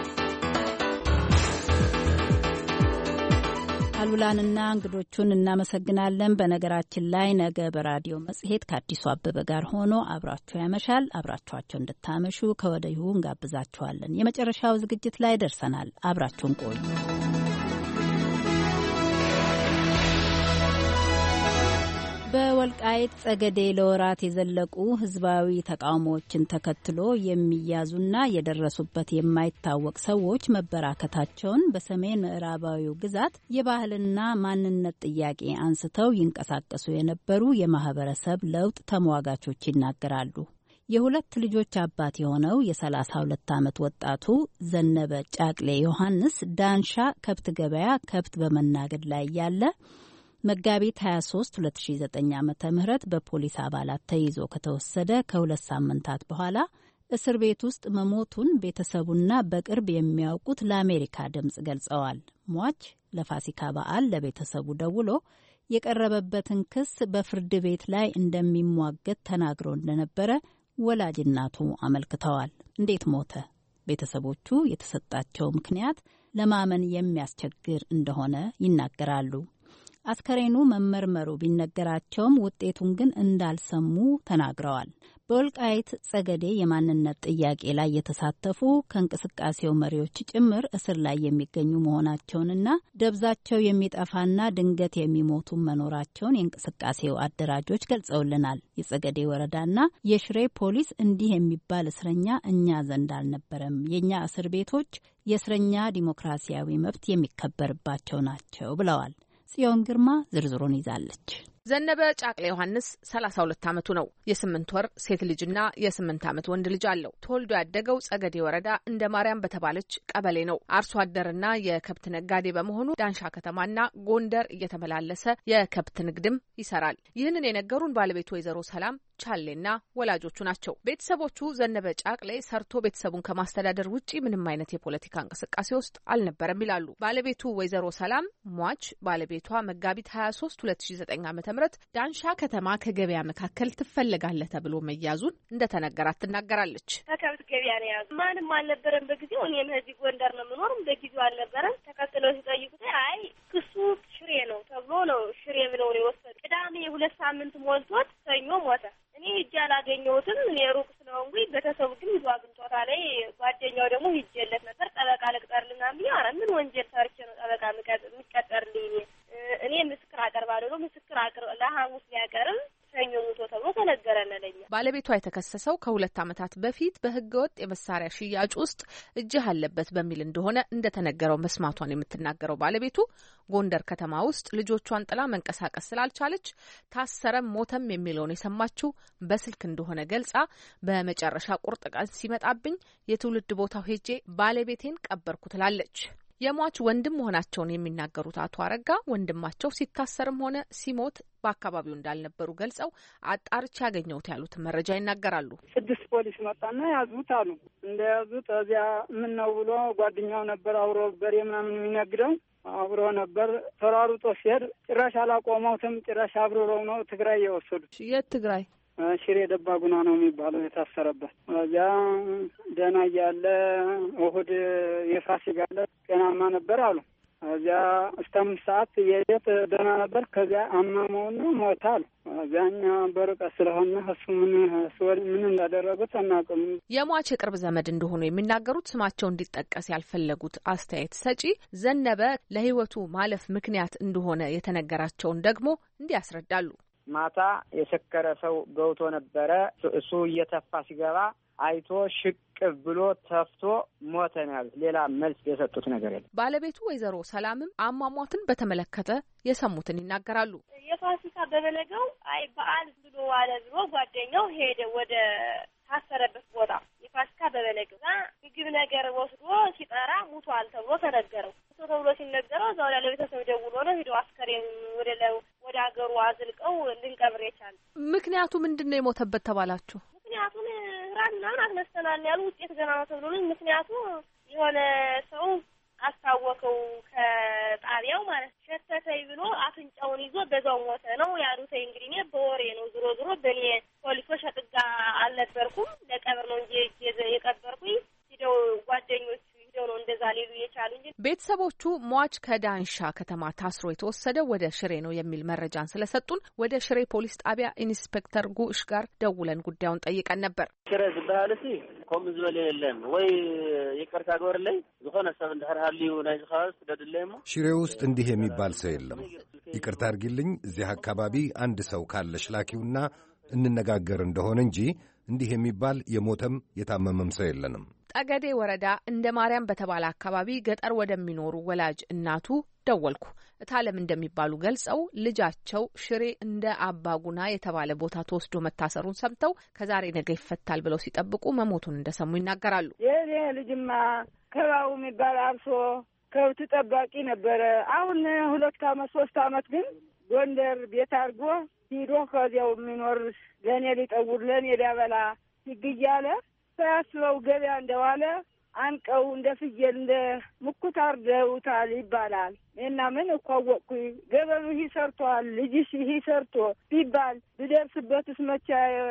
አሉላንና እንግዶቹን እናመሰግናለን። በነገራችን ላይ ነገ በራዲዮ መጽሔት ከአዲሱ አበበ ጋር ሆኖ አብራችሁ ያመሻል። አብራችኋቸው እንድታመሹ ከወዲሁ እንጋብዛችኋለን። የመጨረሻው ዝግጅት ላይ ደርሰናል። አብራችሁን ቆዩ። በወልቃይት ጸገዴ ለወራት የዘለቁ ህዝባዊ ተቃውሞዎችን ተከትሎ የሚያዙና የደረሱበት የማይታወቅ ሰዎች መበራከታቸውን በሰሜን ምዕራባዊው ግዛት የባህልና ማንነት ጥያቄ አንስተው ይንቀሳቀሱ የነበሩ የማህበረሰብ ለውጥ ተሟጋቾች ይናገራሉ። የሁለት ልጆች አባት የሆነው የ32 ዓመት ወጣቱ ዘነበ ጫቅሌ ዮሐንስ ዳንሻ ከብት ገበያ ከብት በመናገድ ላይ ያለ መጋቢት 23 2009 ዓመተ ምህረት በፖሊስ አባላት ተይዞ ከተወሰደ ከሁለት ሳምንታት በኋላ እስር ቤት ውስጥ መሞቱን ቤተሰቡና በቅርብ የሚያውቁት ለአሜሪካ ድምጽ ገልጸዋል። ሟች ለፋሲካ በዓል ለቤተሰቡ ደውሎ የቀረበበትን ክስ በፍርድ ቤት ላይ እንደሚሟገት ተናግሮ እንደነበረ ወላጅ እናቱ አመልክተዋል። እንዴት ሞተ? ቤተሰቦቹ የተሰጣቸው ምክንያት ለማመን የሚያስቸግር እንደሆነ ይናገራሉ። አስከሬኑ መመርመሩ ቢነገራቸውም ውጤቱን ግን እንዳልሰሙ ተናግረዋል። በወልቃይት ጸገዴ የማንነት ጥያቄ ላይ የተሳተፉ ከእንቅስቃሴው መሪዎች ጭምር እስር ላይ የሚገኙ መሆናቸውንና ደብዛቸው የሚጠፋና ድንገት የሚሞቱ መኖራቸውን የእንቅስቃሴው አደራጆች ገልጸውልናል። የጸገዴ ወረዳና የሽሬ ፖሊስ እንዲህ የሚባል እስረኛ እኛ ዘንድ አልነበረም፣ የእኛ እስር ቤቶች የእስረኛ ዲሞክራሲያዊ መብት የሚከበርባቸው ናቸው ብለዋል። ጽዮን ግርማ ዝርዝሩን ይዛለች። ዘነበ ጫቅሌ ዮሐንስ 32 ዓመቱ ነው። የ8 ወር ሴት ልጅና የ8 ዓመት ወንድ ልጅ አለው። ተወልዶ ያደገው ጸገዴ ወረዳ እንደ ማርያም በተባለች ቀበሌ ነው። አርሶ አደርና የከብት ነጋዴ በመሆኑ ዳንሻ ከተማና ጎንደር እየተመላለሰ የከብት ንግድም ይሰራል። ይህንን የነገሩን ባለቤቱ ወይዘሮ ሰላም ቻሌና ወላጆቹ ናቸው። ቤተሰቦቹ ዘነበ ጫቅሌ ሰርቶ ቤተሰቡን ከማስተዳደር ውጪ ምንም አይነት የፖለቲካ እንቅስቃሴ ውስጥ አልነበረም ይላሉ። ባለቤቱ ወይዘሮ ሰላም ሟች ባለቤቷ መጋቢት 23 2009 ዓ.ም ዳንሻ ከተማ ከገበያ መካከል ትፈልጋለህ ተብሎ መያዙን እንደተነገራት ትናገራለች። ከከብት ገበያ ነው ያዙ። ማንም አልነበረም በጊዜው። እኔም እዚህ ጎንደር ነው የምኖርም። በጊዜው አልነበረም። ተከትለው ሲጠይቁት አይ ክሱ ሽሬ ነው ተብሎ ነው ሽሬ ብለው ነው የወሰዱ። ቅዳሜ 2 ሳምንት ሞልቶት ሰኞ ሞተ። እኔ እጅ አላገኘሁትም። እኔ ሩቅ ስለሆንኩኝ ቤተሰቡ ግን ይዞ አግኝቶታል። ላይ ጓደኛው ደግሞ ሂጄለት ነበር። ጠበቃ ልቅጠርልና ምን ወንጀል ሰርቼ ነው ጠበቃ የሚቀጠርልኝ? እኔ ምስክር አቀርባለሁ ነው ምስክር አቅርብ ለሐሙስ ሊያቀርብ ሰኞ ሙቶ ተብሎ ተነገረን ለኛ። ባለቤቷ የተከሰሰው ከ2 ዓመታት በፊት በህገወጥ የመሳሪያ ሽያጭ ውስጥ እጅህ አለበት በሚል እንደሆነ እንደተነገረው መስማቷን የምትናገረው ባለቤቱ ጎንደር ከተማ ውስጥ ልጆቿን ጥላ መንቀሳቀስ ስላልቻለች ታሰረም ሞተም የሚለውን የሰማችው በስልክ እንደሆነ ገልጻ በመጨረሻ ቁርጥ ቀን ሲመጣብኝ የትውልድ ቦታው ሄጄ ባለቤቴን ቀበርኩ ትላለች። የሟች ወንድም መሆናቸውን የሚናገሩት አቶ አረጋ ወንድማቸው ሲታሰርም ሆነ ሲሞት በአካባቢው እንዳልነበሩ ገልጸው አጣርቻ ያገኘሁት ያሉትን መረጃ ይናገራሉ። 6 ፖሊስ መጣና ያዙት አሉ። እንደያዙት እዚያ ምን ነው ብሎ ጓደኛው ነበር አብሮ በሬ ምናምን የሚነግደው አብሮ ነበር። ተሯሩጦ ሲሄድ ጭራሽ አላቆመውትም። ጭራሽ አብረው ነው ትግራይ የወሰዱት። የት ትግራይ? ሽሬ ደባጉና ነው የሚባለው የታሰረበት። እዚያ ደህና እያለ እሑድ የፋሲካ ዕለት ጤናማ ነበር አሉ። እዚያ እስከ 5 ሰዓት የት ደህና ነበር። ከዚያ አመመውና ሞታል። እዚያኛ በርቀት ስለሆነ እሱ ምን እንዳደረጉት አናውቅም። የሟች የቅርብ ዘመድ እንደሆኑ የሚናገሩት ስማቸው እንዲጠቀስ ያልፈለጉት አስተያየት ሰጪ ዘነበ ለሕይወቱ ማለፍ ምክንያት እንደሆነ የተነገራቸውን ደግሞ እንዲህ ያስረዳሉ። ማታ የሰከረ ሰው ገብቶ ነበረ። እሱ እየተፋ ሲገባ አይቶ ሽቅብ ብሎ ተፍቶ ሞተ ነው ያሉት። ሌላ መልስ የሰጡት ነገር የለም። ባለቤቱ ወይዘሮ ሰላምም አሟሟትን በተመለከተ የሰሙትን ይናገራሉ። የፋሲካ በበነገው አይ በዓል ብሎ ዋለ ብሎ ጓደኛው ሄደ ወደ ታሰረበት ቦታ። የፋሲካ በበነገው ምግብ ነገር ወስዶ ሲጠራ ሙቷል ተብሎ ተነገረው። ሙቶ ተብሎ ሲነገረው እዛው ላይ ለቤተሰብ ደውሎ ነው ሄዶ አስከሬን ወደ ሀገሩ አዝልቀው ልንቀብር የቻለ። ምክንያቱ ምንድነው የሞተበት ተባላችሁ? ምክንያቱም ራና አስነስተናል ያሉ ውጤት ገና ነው ተብሎ ነው። ምክንያቱ የሆነ ሰው አስታወቀው ከጣቢያው ማለት ሸተተይ ብሎ አፍንጫውን ይዞ በዛው ሞተ ነው ያሉት። እንግዲህ እኔ በወሬ ነው ዞሮ በኔ ፖሊሶች አጥጋ አልነበርኩም። ለቀብር ነው እንጂ የቀበርኩኝ ሄደው ጓደኞች ሄደው ነው እንደዛ ሊሉ የቻሉ እንጂ። ቤተሰቦቹ ሟች ከዳንሻ ከተማ ታስሮ የተወሰደው ወደ ሽሬ ነው የሚል መረጃን ስለሰጡን ወደ ሽሬ ፖሊስ ጣቢያ ኢንስፔክተር ጉሽ ጋር ደውለን ጉዳዩን ጠይቀን ነበር። ሽሬ ዝበሃልሲ ከም ዝበለ የለን ወይ ይቅርታ ጎርለይ ዝኾነ ሰብ እንደህርሃልዩ ናይ ዝኻስ ደድለይሞ ሽሬ ውስጥ እንዲህ የሚባል ሰው የለም። ይቅርታ አድርጊልኝ፣ እዚህ አካባቢ አንድ ሰው ካለሽ ላኪውና እንነጋገር እንደሆነ እንጂ እንዲህ የሚባል የሞተም የታመመም ሰው የለንም። ጠገዴ ወረዳ እንደ ማርያም በተባለ አካባቢ ገጠር ወደሚኖሩ ወላጅ እናቱ ደወልኩ። እታለም እንደሚባሉ ገልጸው ልጃቸው ሽሬ እንደ አባጉና የተባለ ቦታ ተወስዶ መታሰሩን ሰምተው ከዛሬ ነገ ይፈታል ብለው ሲጠብቁ መሞቱን እንደሰሙ ይናገራሉ። የኔ ልጅማ ከባው የሚባል አርሶ ከብት ጠባቂ ነበረ። አሁን 2 አመት 3 አመት ግን ጎንደር ቤት አድርጎ ሂዶ ከዚያው የሚኖር ለእኔ ሊጠውር ለእኔ ሊያበላ ይግያለ ሳያስበው ገበያ እንደዋለ አንቀው እንደ ፍየል እንደ ሙኩት አርደውታል ይባላል። እና ምን እኮ አወቅኩኝ ገበኑ ይህ ሰርቷል ልጅሽ ይህ ሰርቶ ቢባል ብደርስበትስ መቼ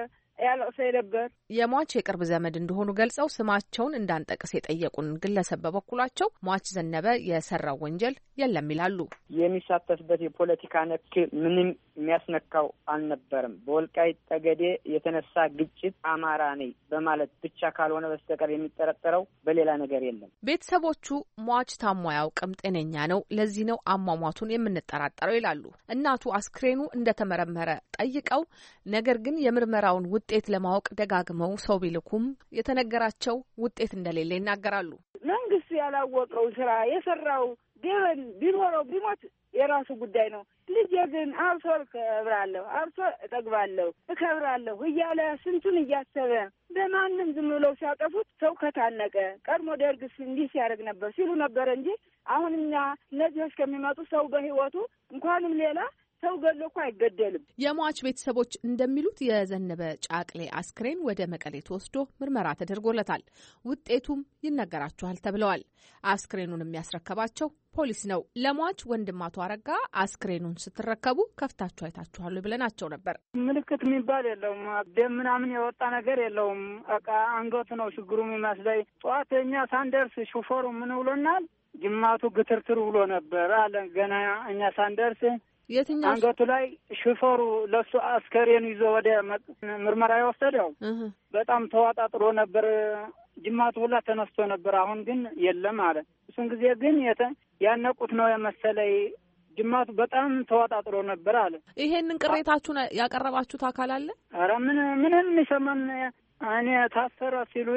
ያለቅሰኝ ነበር። የሟች የቅርብ ዘመድ እንደሆኑ ገልጸው ስማቸውን እንዳንጠቅስ የጠየቁን ግለሰብ በበኩላቸው ሟች ዘነበ የሰራው ወንጀል የለም ይላሉ። የሚሳተፍበት የፖለቲካ ነክ ምንም የሚያስነካው አልነበረም። በወልቃይት ጠገዴ የተነሳ ግጭት አማራ ነኝ በማለት ብቻ ካልሆነ በስተቀር የሚጠረጠረው በሌላ ነገር የለም። ቤተሰቦቹ ሟች ታሞ አያውቅም፣ ጤነኛ ነው፣ ለዚህ ነው አሟሟቱን የምንጠራጠረው ይላሉ። እናቱ አስክሬኑ እንደተመረመረ ጠይቀው ነገር ግን የምርመራውን ውጤት ለማወቅ ደጋግመው ሰው ቢልኩም የተነገራቸው ውጤት እንደሌለ ይናገራሉ። መንግስት ያላወቀው ስራ የሰራው ገበን ቢኖረው ቢሞት የራሱ ጉዳይ ነው። ልጄ ግን አርሶ እከብራለሁ፣ አርሶ እጠግባለሁ፣ እከብራለሁ እያለ ስንቱን እያሰበ በማንም ዝም ብለው ሲያጠፉት ሰው ከታነቀ ቀድሞ ደርግስ እንዲህ ሲያደርግ ነበር ሲሉ ነበር እንጂ አሁን እኛ እነዚህ እስከሚመጡ ሰው በህይወቱ እንኳንም ሌላ ሰው ገሎ እኮ አይገደልም። የሟች ቤተሰቦች እንደሚሉት የዘነበ ጫቅሌ አስክሬን ወደ መቀሌ ተወስዶ ምርመራ ተደርጎለታል። ውጤቱም ይነገራችኋል ተብለዋል። አስክሬኑን የሚያስረከባቸው ፖሊስ ነው። ለሟች ወንድማቱ አረጋ አስክሬኑን ስትረከቡ ከፍታችሁ አይታችኋል ብለናቸው ነበር። ምልክት የሚባል የለውም። ደም ምናምን የወጣ ነገር የለውም። በቃ አንገቱ ነው ችግሩ የሚመስለኝ። ጠዋት እኛ ሳንደርስ ሹፌሩ ምን ብሎናል? ጅማቱ ግትርትር ብሎ ነበር አለ። ገና እኛ ሳንደርስ የትኛው አንገቱ ላይ ሹፌሩ ለሱ አስከሬን ይዞ ወደ ምርመራ የወሰደው በጣም ተዋጣጥሮ ነበር። ጅማቱ ሁላ ተነስቶ ነበር። አሁን ግን የለም አለ። እሱን ጊዜ ግን ያነቁት ነው የመሰለኝ። ጅማቱ በጣም ተዋጣጥሮ ነበር አለ። ይሄንን ቅሬታችሁን ያቀረባችሁት አካል አለ? ኧረ ምንም የሚሰማን እኔ ታሰረ ሲሉ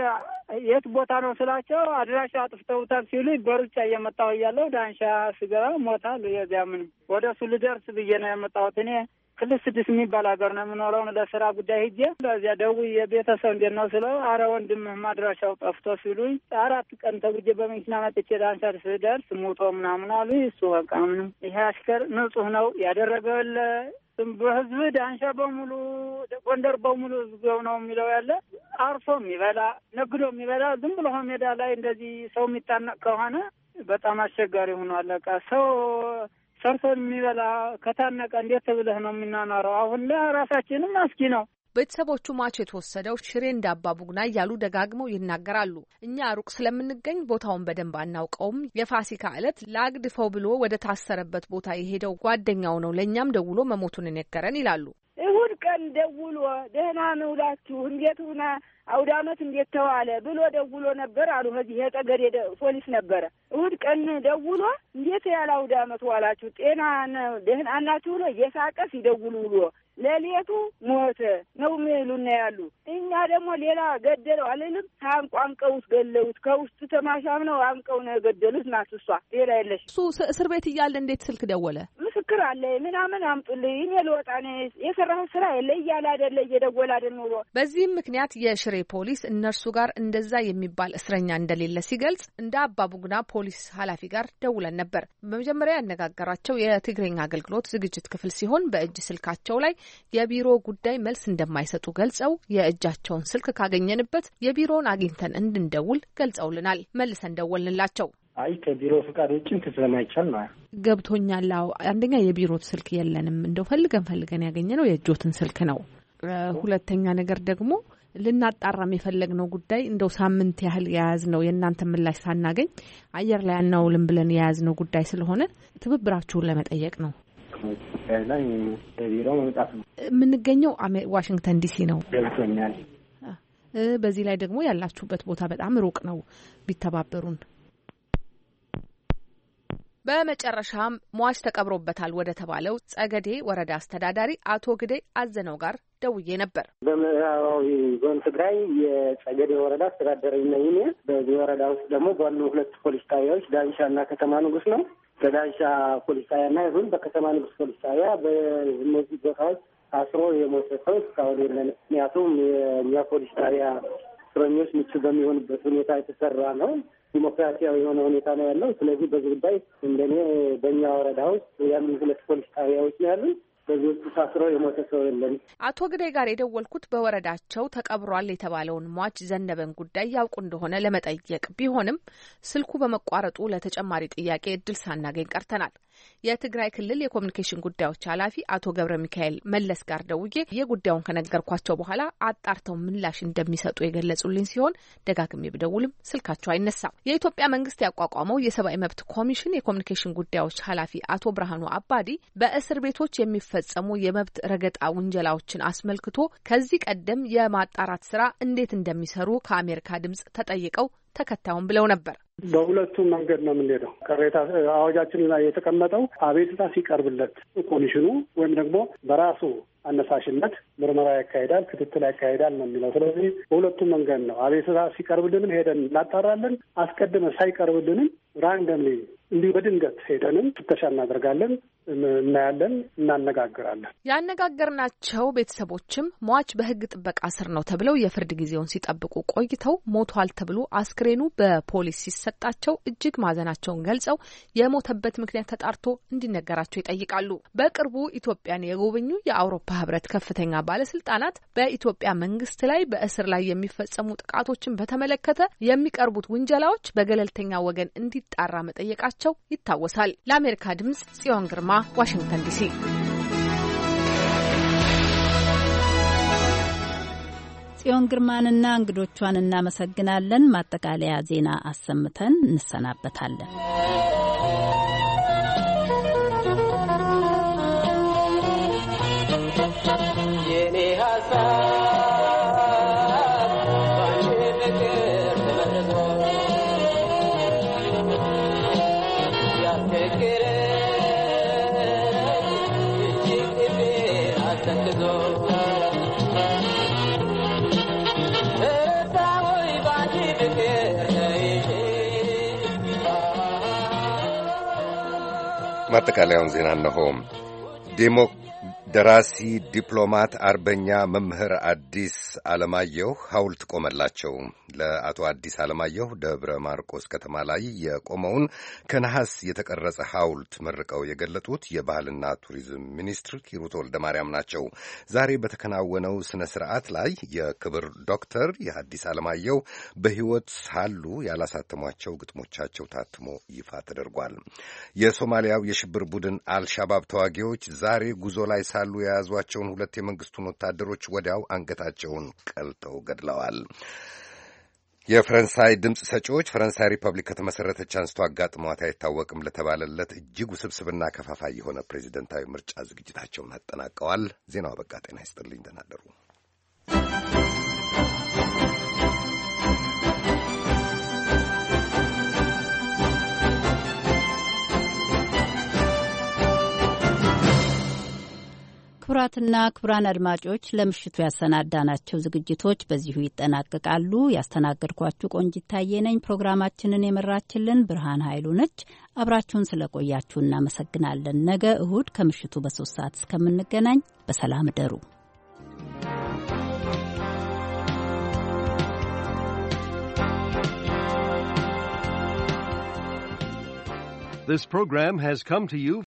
የት ቦታ ነው ስላቸው አድራሻ አጥፍተውታል ሲሉ በሩጫ እየመጣሁ እያለሁ ዳንሻ ስገባ ሞታል። የዚያ ምን ወደ እሱ ልደርስ ብዬ ነው የመጣሁት። እኔ ክልል 6 የሚባል ሀገር ነው የምኖረው። ለስራ ጉዳይ ሂጄ ለዚያ ደውዬ የቤተሰብ እንዴት ነው ስለው አረ ወንድምህ አድራሻው ጠፍቶ ሲሉኝ 4 ቀን ተጉጄ በመኪና መጥቼ ዳንሻ ስደርስ ሞቶ ምናምን አሉ። እሱ በቃ ምንም ይሄ አሽከር ንጹህ ነው ያደረገው በህዝብ ዳንሻ በሙሉ ጎንደር በሙሉ ህዝብ ነው የሚለው ያለ አርሶ የሚበላ ነግዶ የሚበላ ዝም ብሎ ሜዳ ላይ እንደዚህ ሰው የሚታነቅ ከሆነ በጣም አስቸጋሪ ሆኗል። በቃ ሰው ሰርቶ የሚበላ ከታነቀ እንዴት ብለህ ነው የምናኖረው? አሁን ለራሳችንም አስጊ ነው። ቤተሰቦቹ ሟች የተወሰደው ሽሬ እንዳባ ቡግና እያሉ ደጋግመው ይናገራሉ። እኛ ሩቅ ስለምንገኝ ቦታውን በደንብ አናውቀውም። የፋሲካ ዕለት ላግድፈው ብሎ ወደ ታሰረበት ቦታ የሄደው ጓደኛው ነው ለእኛም ደውሎ መሞቱን ነገረን ይላሉ። እሁድ ቀን ደውሎ ደህና ነው ላችሁ እንዴት ሆነ አውደ ዓመት እንዴት ተዋለ ብሎ ደውሎ ነበር አሉ። ከዚህ የጠገዴ ፖሊስ ነበረ። እሁድ ቀን ደውሎ እንዴት ያለ አውደ ዓመት ዋላችሁ ጤና ደህና ናችሁ ብሎ እየሳቀ ሲደውሉ ብሎ ለሌቱ ሞተ ነው የሚሉና ያሉ። እኛ ደግሞ ሌላ ገደለው አለንም ታንቋ አንቀውት ገለውት ከውስጥ ተማሻም ነው አንቀው ነው የገደሉት ናት እሷ ሌላ የለሽ። እሱ እስር ቤት እያለ እንዴት ስልክ ደወለ? ምስክር አለ ምናምን አምጡልኝ እኔ ልወጣ ነው የሰራው ስራ የለ እያለ አይደለ እየደወለ አይደል ነው። በዚህም ምክንያት የሽሬ ፖሊስ እነርሱ ጋር እንደዛ የሚባል እስረኛ እንደሌለ ሲገልጽ እንደ አባ ቡግና ፖሊስ ኃላፊ ጋር ደውለን ነበር። በመጀመሪያ ያነጋገራቸው የትግረኛ አገልግሎት ዝግጅት ክፍል ሲሆን በእጅ ስልካቸው ላይ የቢሮ ጉዳይ መልስ እንደማይሰጡ ገልጸው የእጃቸውን ስልክ ካገኘንበት የቢሮውን አግኝተን እንድንደውል ገልጸውልናል። መልሰን ደወልንላቸው። አይ ከቢሮ ፍቃድ ውጭ ስለማይቻል ነው። ገብቶኛል። አንደኛ የቢሮ ስልክ የለንም፣ እንደው ፈልገን ያገኘነው የእጆትን ስልክ ነው። ሁለተኛ ነገር ደግሞ ልናጣራም የፈለግነው ጉዳይ እንደው ሳምንት ያህል የያዝነው የእናንተ ምላሽ ሳናገኝ አየር ላይ አናውልም ብለን የያዝነው ጉዳይ ስለሆነ ትብብራችሁን ለመጠየቅ ነው። ላይ ቢሮ መምጣት ነው። የምንገኘው ዋሽንግተን ዲሲ ነው። ገብቶኛል። በዚህ ላይ ደግሞ ያላችሁበት ቦታ በጣም ሩቅ ነው። ቢተባበሩን። በመጨረሻም ሟች ተቀብሮበታል ወደ ተባለው ጸገዴ ወረዳ አስተዳዳሪ አቶ ግዴ አዘነው ጋር ደውዬ ነበር። በምዕራባዊ ዞን ትግራይ የጸገዴ ወረዳ አስተዳዳሪ ነኝ። በዚህ ወረዳ ውስጥ ደግሞ ባሉ ሁለት ፖሊስ ጣቢያዎች ዳንሻና ከተማ ንጉስ ነው። በዳንሻ ፖሊስ ጣቢያና ይሁን በከተማ ንጉስ ፖሊስ ጣቢያ በእነዚህ ቦታዎች አስሮ የሞተ ሰው እስካሁን የለን። ምክንያቱም የእኛ ፖሊስ ጣቢያ እስረኞች ምቹ በሚሆንበት ሁኔታ የተሰራ ነው። ዲሞክራሲያዊ የሆነ ሁኔታ ነው ያለው። ስለዚህ በዚህ ጉዳይ እንደኔ በእኛ ወረዳ ውስጥ ያሉ ሁለት ፖሊስ ጣቢያዎች ነው ያሉ። በዚህ ውስጥ ታስሮ የሞተ ሰው የለም። አቶ ግዴ ጋር የደወልኩት በወረዳቸው ተቀብሯል የተባለውን ሟች ዘነበን ጉዳይ ያውቁ እንደሆነ ለመጠየቅ ቢሆንም ስልኩ በመቋረጡ ለተጨማሪ ጥያቄ እድል ሳናገኝ ቀርተናል። የትግራይ ክልል የኮሚኒኬሽን ጉዳዮች ኃላፊ አቶ ገብረ ሚካኤል መለስ ጋር ደውዬ የጉዳዩን ከነገርኳቸው በኋላ አጣርተው ምላሽ እንደሚሰጡ የገለጹልኝ ሲሆን ደጋግሜ ብደውልም ስልካቸው አይነሳም። የኢትዮጵያ መንግስት ያቋቋመው የሰብአዊ መብት ኮሚሽን የኮሚኒኬሽን ጉዳዮች ኃላፊ አቶ ብርሃኑ አባዲ በእስር ቤቶች የሚፈጸሙ የመብት ረገጣ ውንጀላዎችን አስመልክቶ ከዚህ ቀደም የማጣራት ስራ እንዴት እንደሚሰሩ ከአሜሪካ ድምጽ ተጠይቀው ተከታዩን ብለው ነበር። በሁለቱም መንገድ ነው የምንሄደው። ቅሬታ አዋጃችን ላይ የተቀመጠው አቤቱታ ሲቀርብለት ኮሚሽኑ ወይም ደግሞ በራሱ አነሳሽነት ምርመራ ያካሄዳል፣ ክትትል ያካሄዳል ነው የሚለው። ስለዚህ በሁለቱም መንገድ ነው። አቤቱታ ሲቀርብልንም ሄደን እናጣራለን። አስቀድመ ሳይቀርብልንም ራንደምሊ እንዲሁ በድንገት ሄደንም ፍተሻ እናደርጋለን፣ እናያለን፣ እናነጋግራለን። ያነጋገርናቸው ቤተሰቦችም ሟች በሕግ ጥበቃ ስር ነው ተብለው የፍርድ ጊዜውን ሲጠብቁ ቆይተው ሞቷል ተብሎ አስክሬኑ በፖሊስ ሲሰጣቸው እጅግ ማዘናቸውን ገልጸው የሞተበት ምክንያት ተጣርቶ እንዲነገራቸው ይጠይቃሉ። በቅርቡ ኢትዮጵያን የጎበኙ የአውሮፓ ሕብረት ከፍተኛ ባለስልጣናት በኢትዮጵያ መንግስት ላይ በእስር ላይ የሚፈጸሙ ጥቃቶችን በተመለከተ የሚቀርቡት ውንጀላዎች በገለልተኛ ወገን እንዲጣራ መጠየቃቸው ይታወሳል። ለአሜሪካ ድምጽ ጽዮን ግርማ ዋሽንግተን ዲሲ። ጽዮን ግርማንና እንግዶቿን እናመሰግናለን። ማጠቃለያ ዜና አሰምተን እንሰናበታለን። የኔ ሀሳብ ማጠቃለያውን ዜና እነሆ። ደራሲ፣ ዲፕሎማት፣ አርበኛ፣ መምህር አዲስ አለማየሁ ሐውልት ቆመላቸው። ለአቶ አዲስ አለማየሁ ደብረ ማርቆስ ከተማ ላይ የቆመውን ከነሐስ የተቀረጸ ሐውልት መርቀው የገለጡት የባህልና ቱሪዝም ሚኒስትር ሂሩት ወልደማርያም ናቸው። ዛሬ በተከናወነው ስነ ስርዓት ላይ የክብር ዶክተር የአዲስ አለማየሁ በሕይወት ሳሉ ያላሳተሟቸው ግጥሞቻቸው ታትሞ ይፋ ተደርጓል። የሶማሊያው የሽብር ቡድን አልሻባብ ተዋጊዎች ዛሬ ጉዞ ላይ ሳሉ የያዟቸውን 2 የመንግስቱን ወታደሮች ወዲያው አንገታቸውን ቀልተው ገድለዋል። የፈረንሳይ ድምፅ ሰጪዎች ፈረንሳይ ሪፐብሊክ ከተመሠረተች አንስቶ አጋጥሟት አይታወቅም ለተባለለት እጅግ ውስብስብና ከፋፋይ የሆነ ፕሬዚደንታዊ ምርጫ ዝግጅታቸውን አጠናቀዋል። ዜናው አበቃ። ጤና ይስጥልኝ። ደህና እደሩ። ክቡራትና ክቡራን አድማጮች ለምሽቱ ያሰናዳናቸው ዝግጅቶች በዚሁ ይጠናቀቃሉ። ያስተናገድኳችሁ ቆንጂት ታዬ ነኝ። ፕሮግራማችንን የመራችልን ብርሃን ኃይሉ ነች። አብራችሁን ስለቆያችሁ እናመሰግናለን። ነገ እሁድ ከምሽቱ በ3 ሰዓት እስከምንገናኝ በሰላም እደሩ። This program has come to you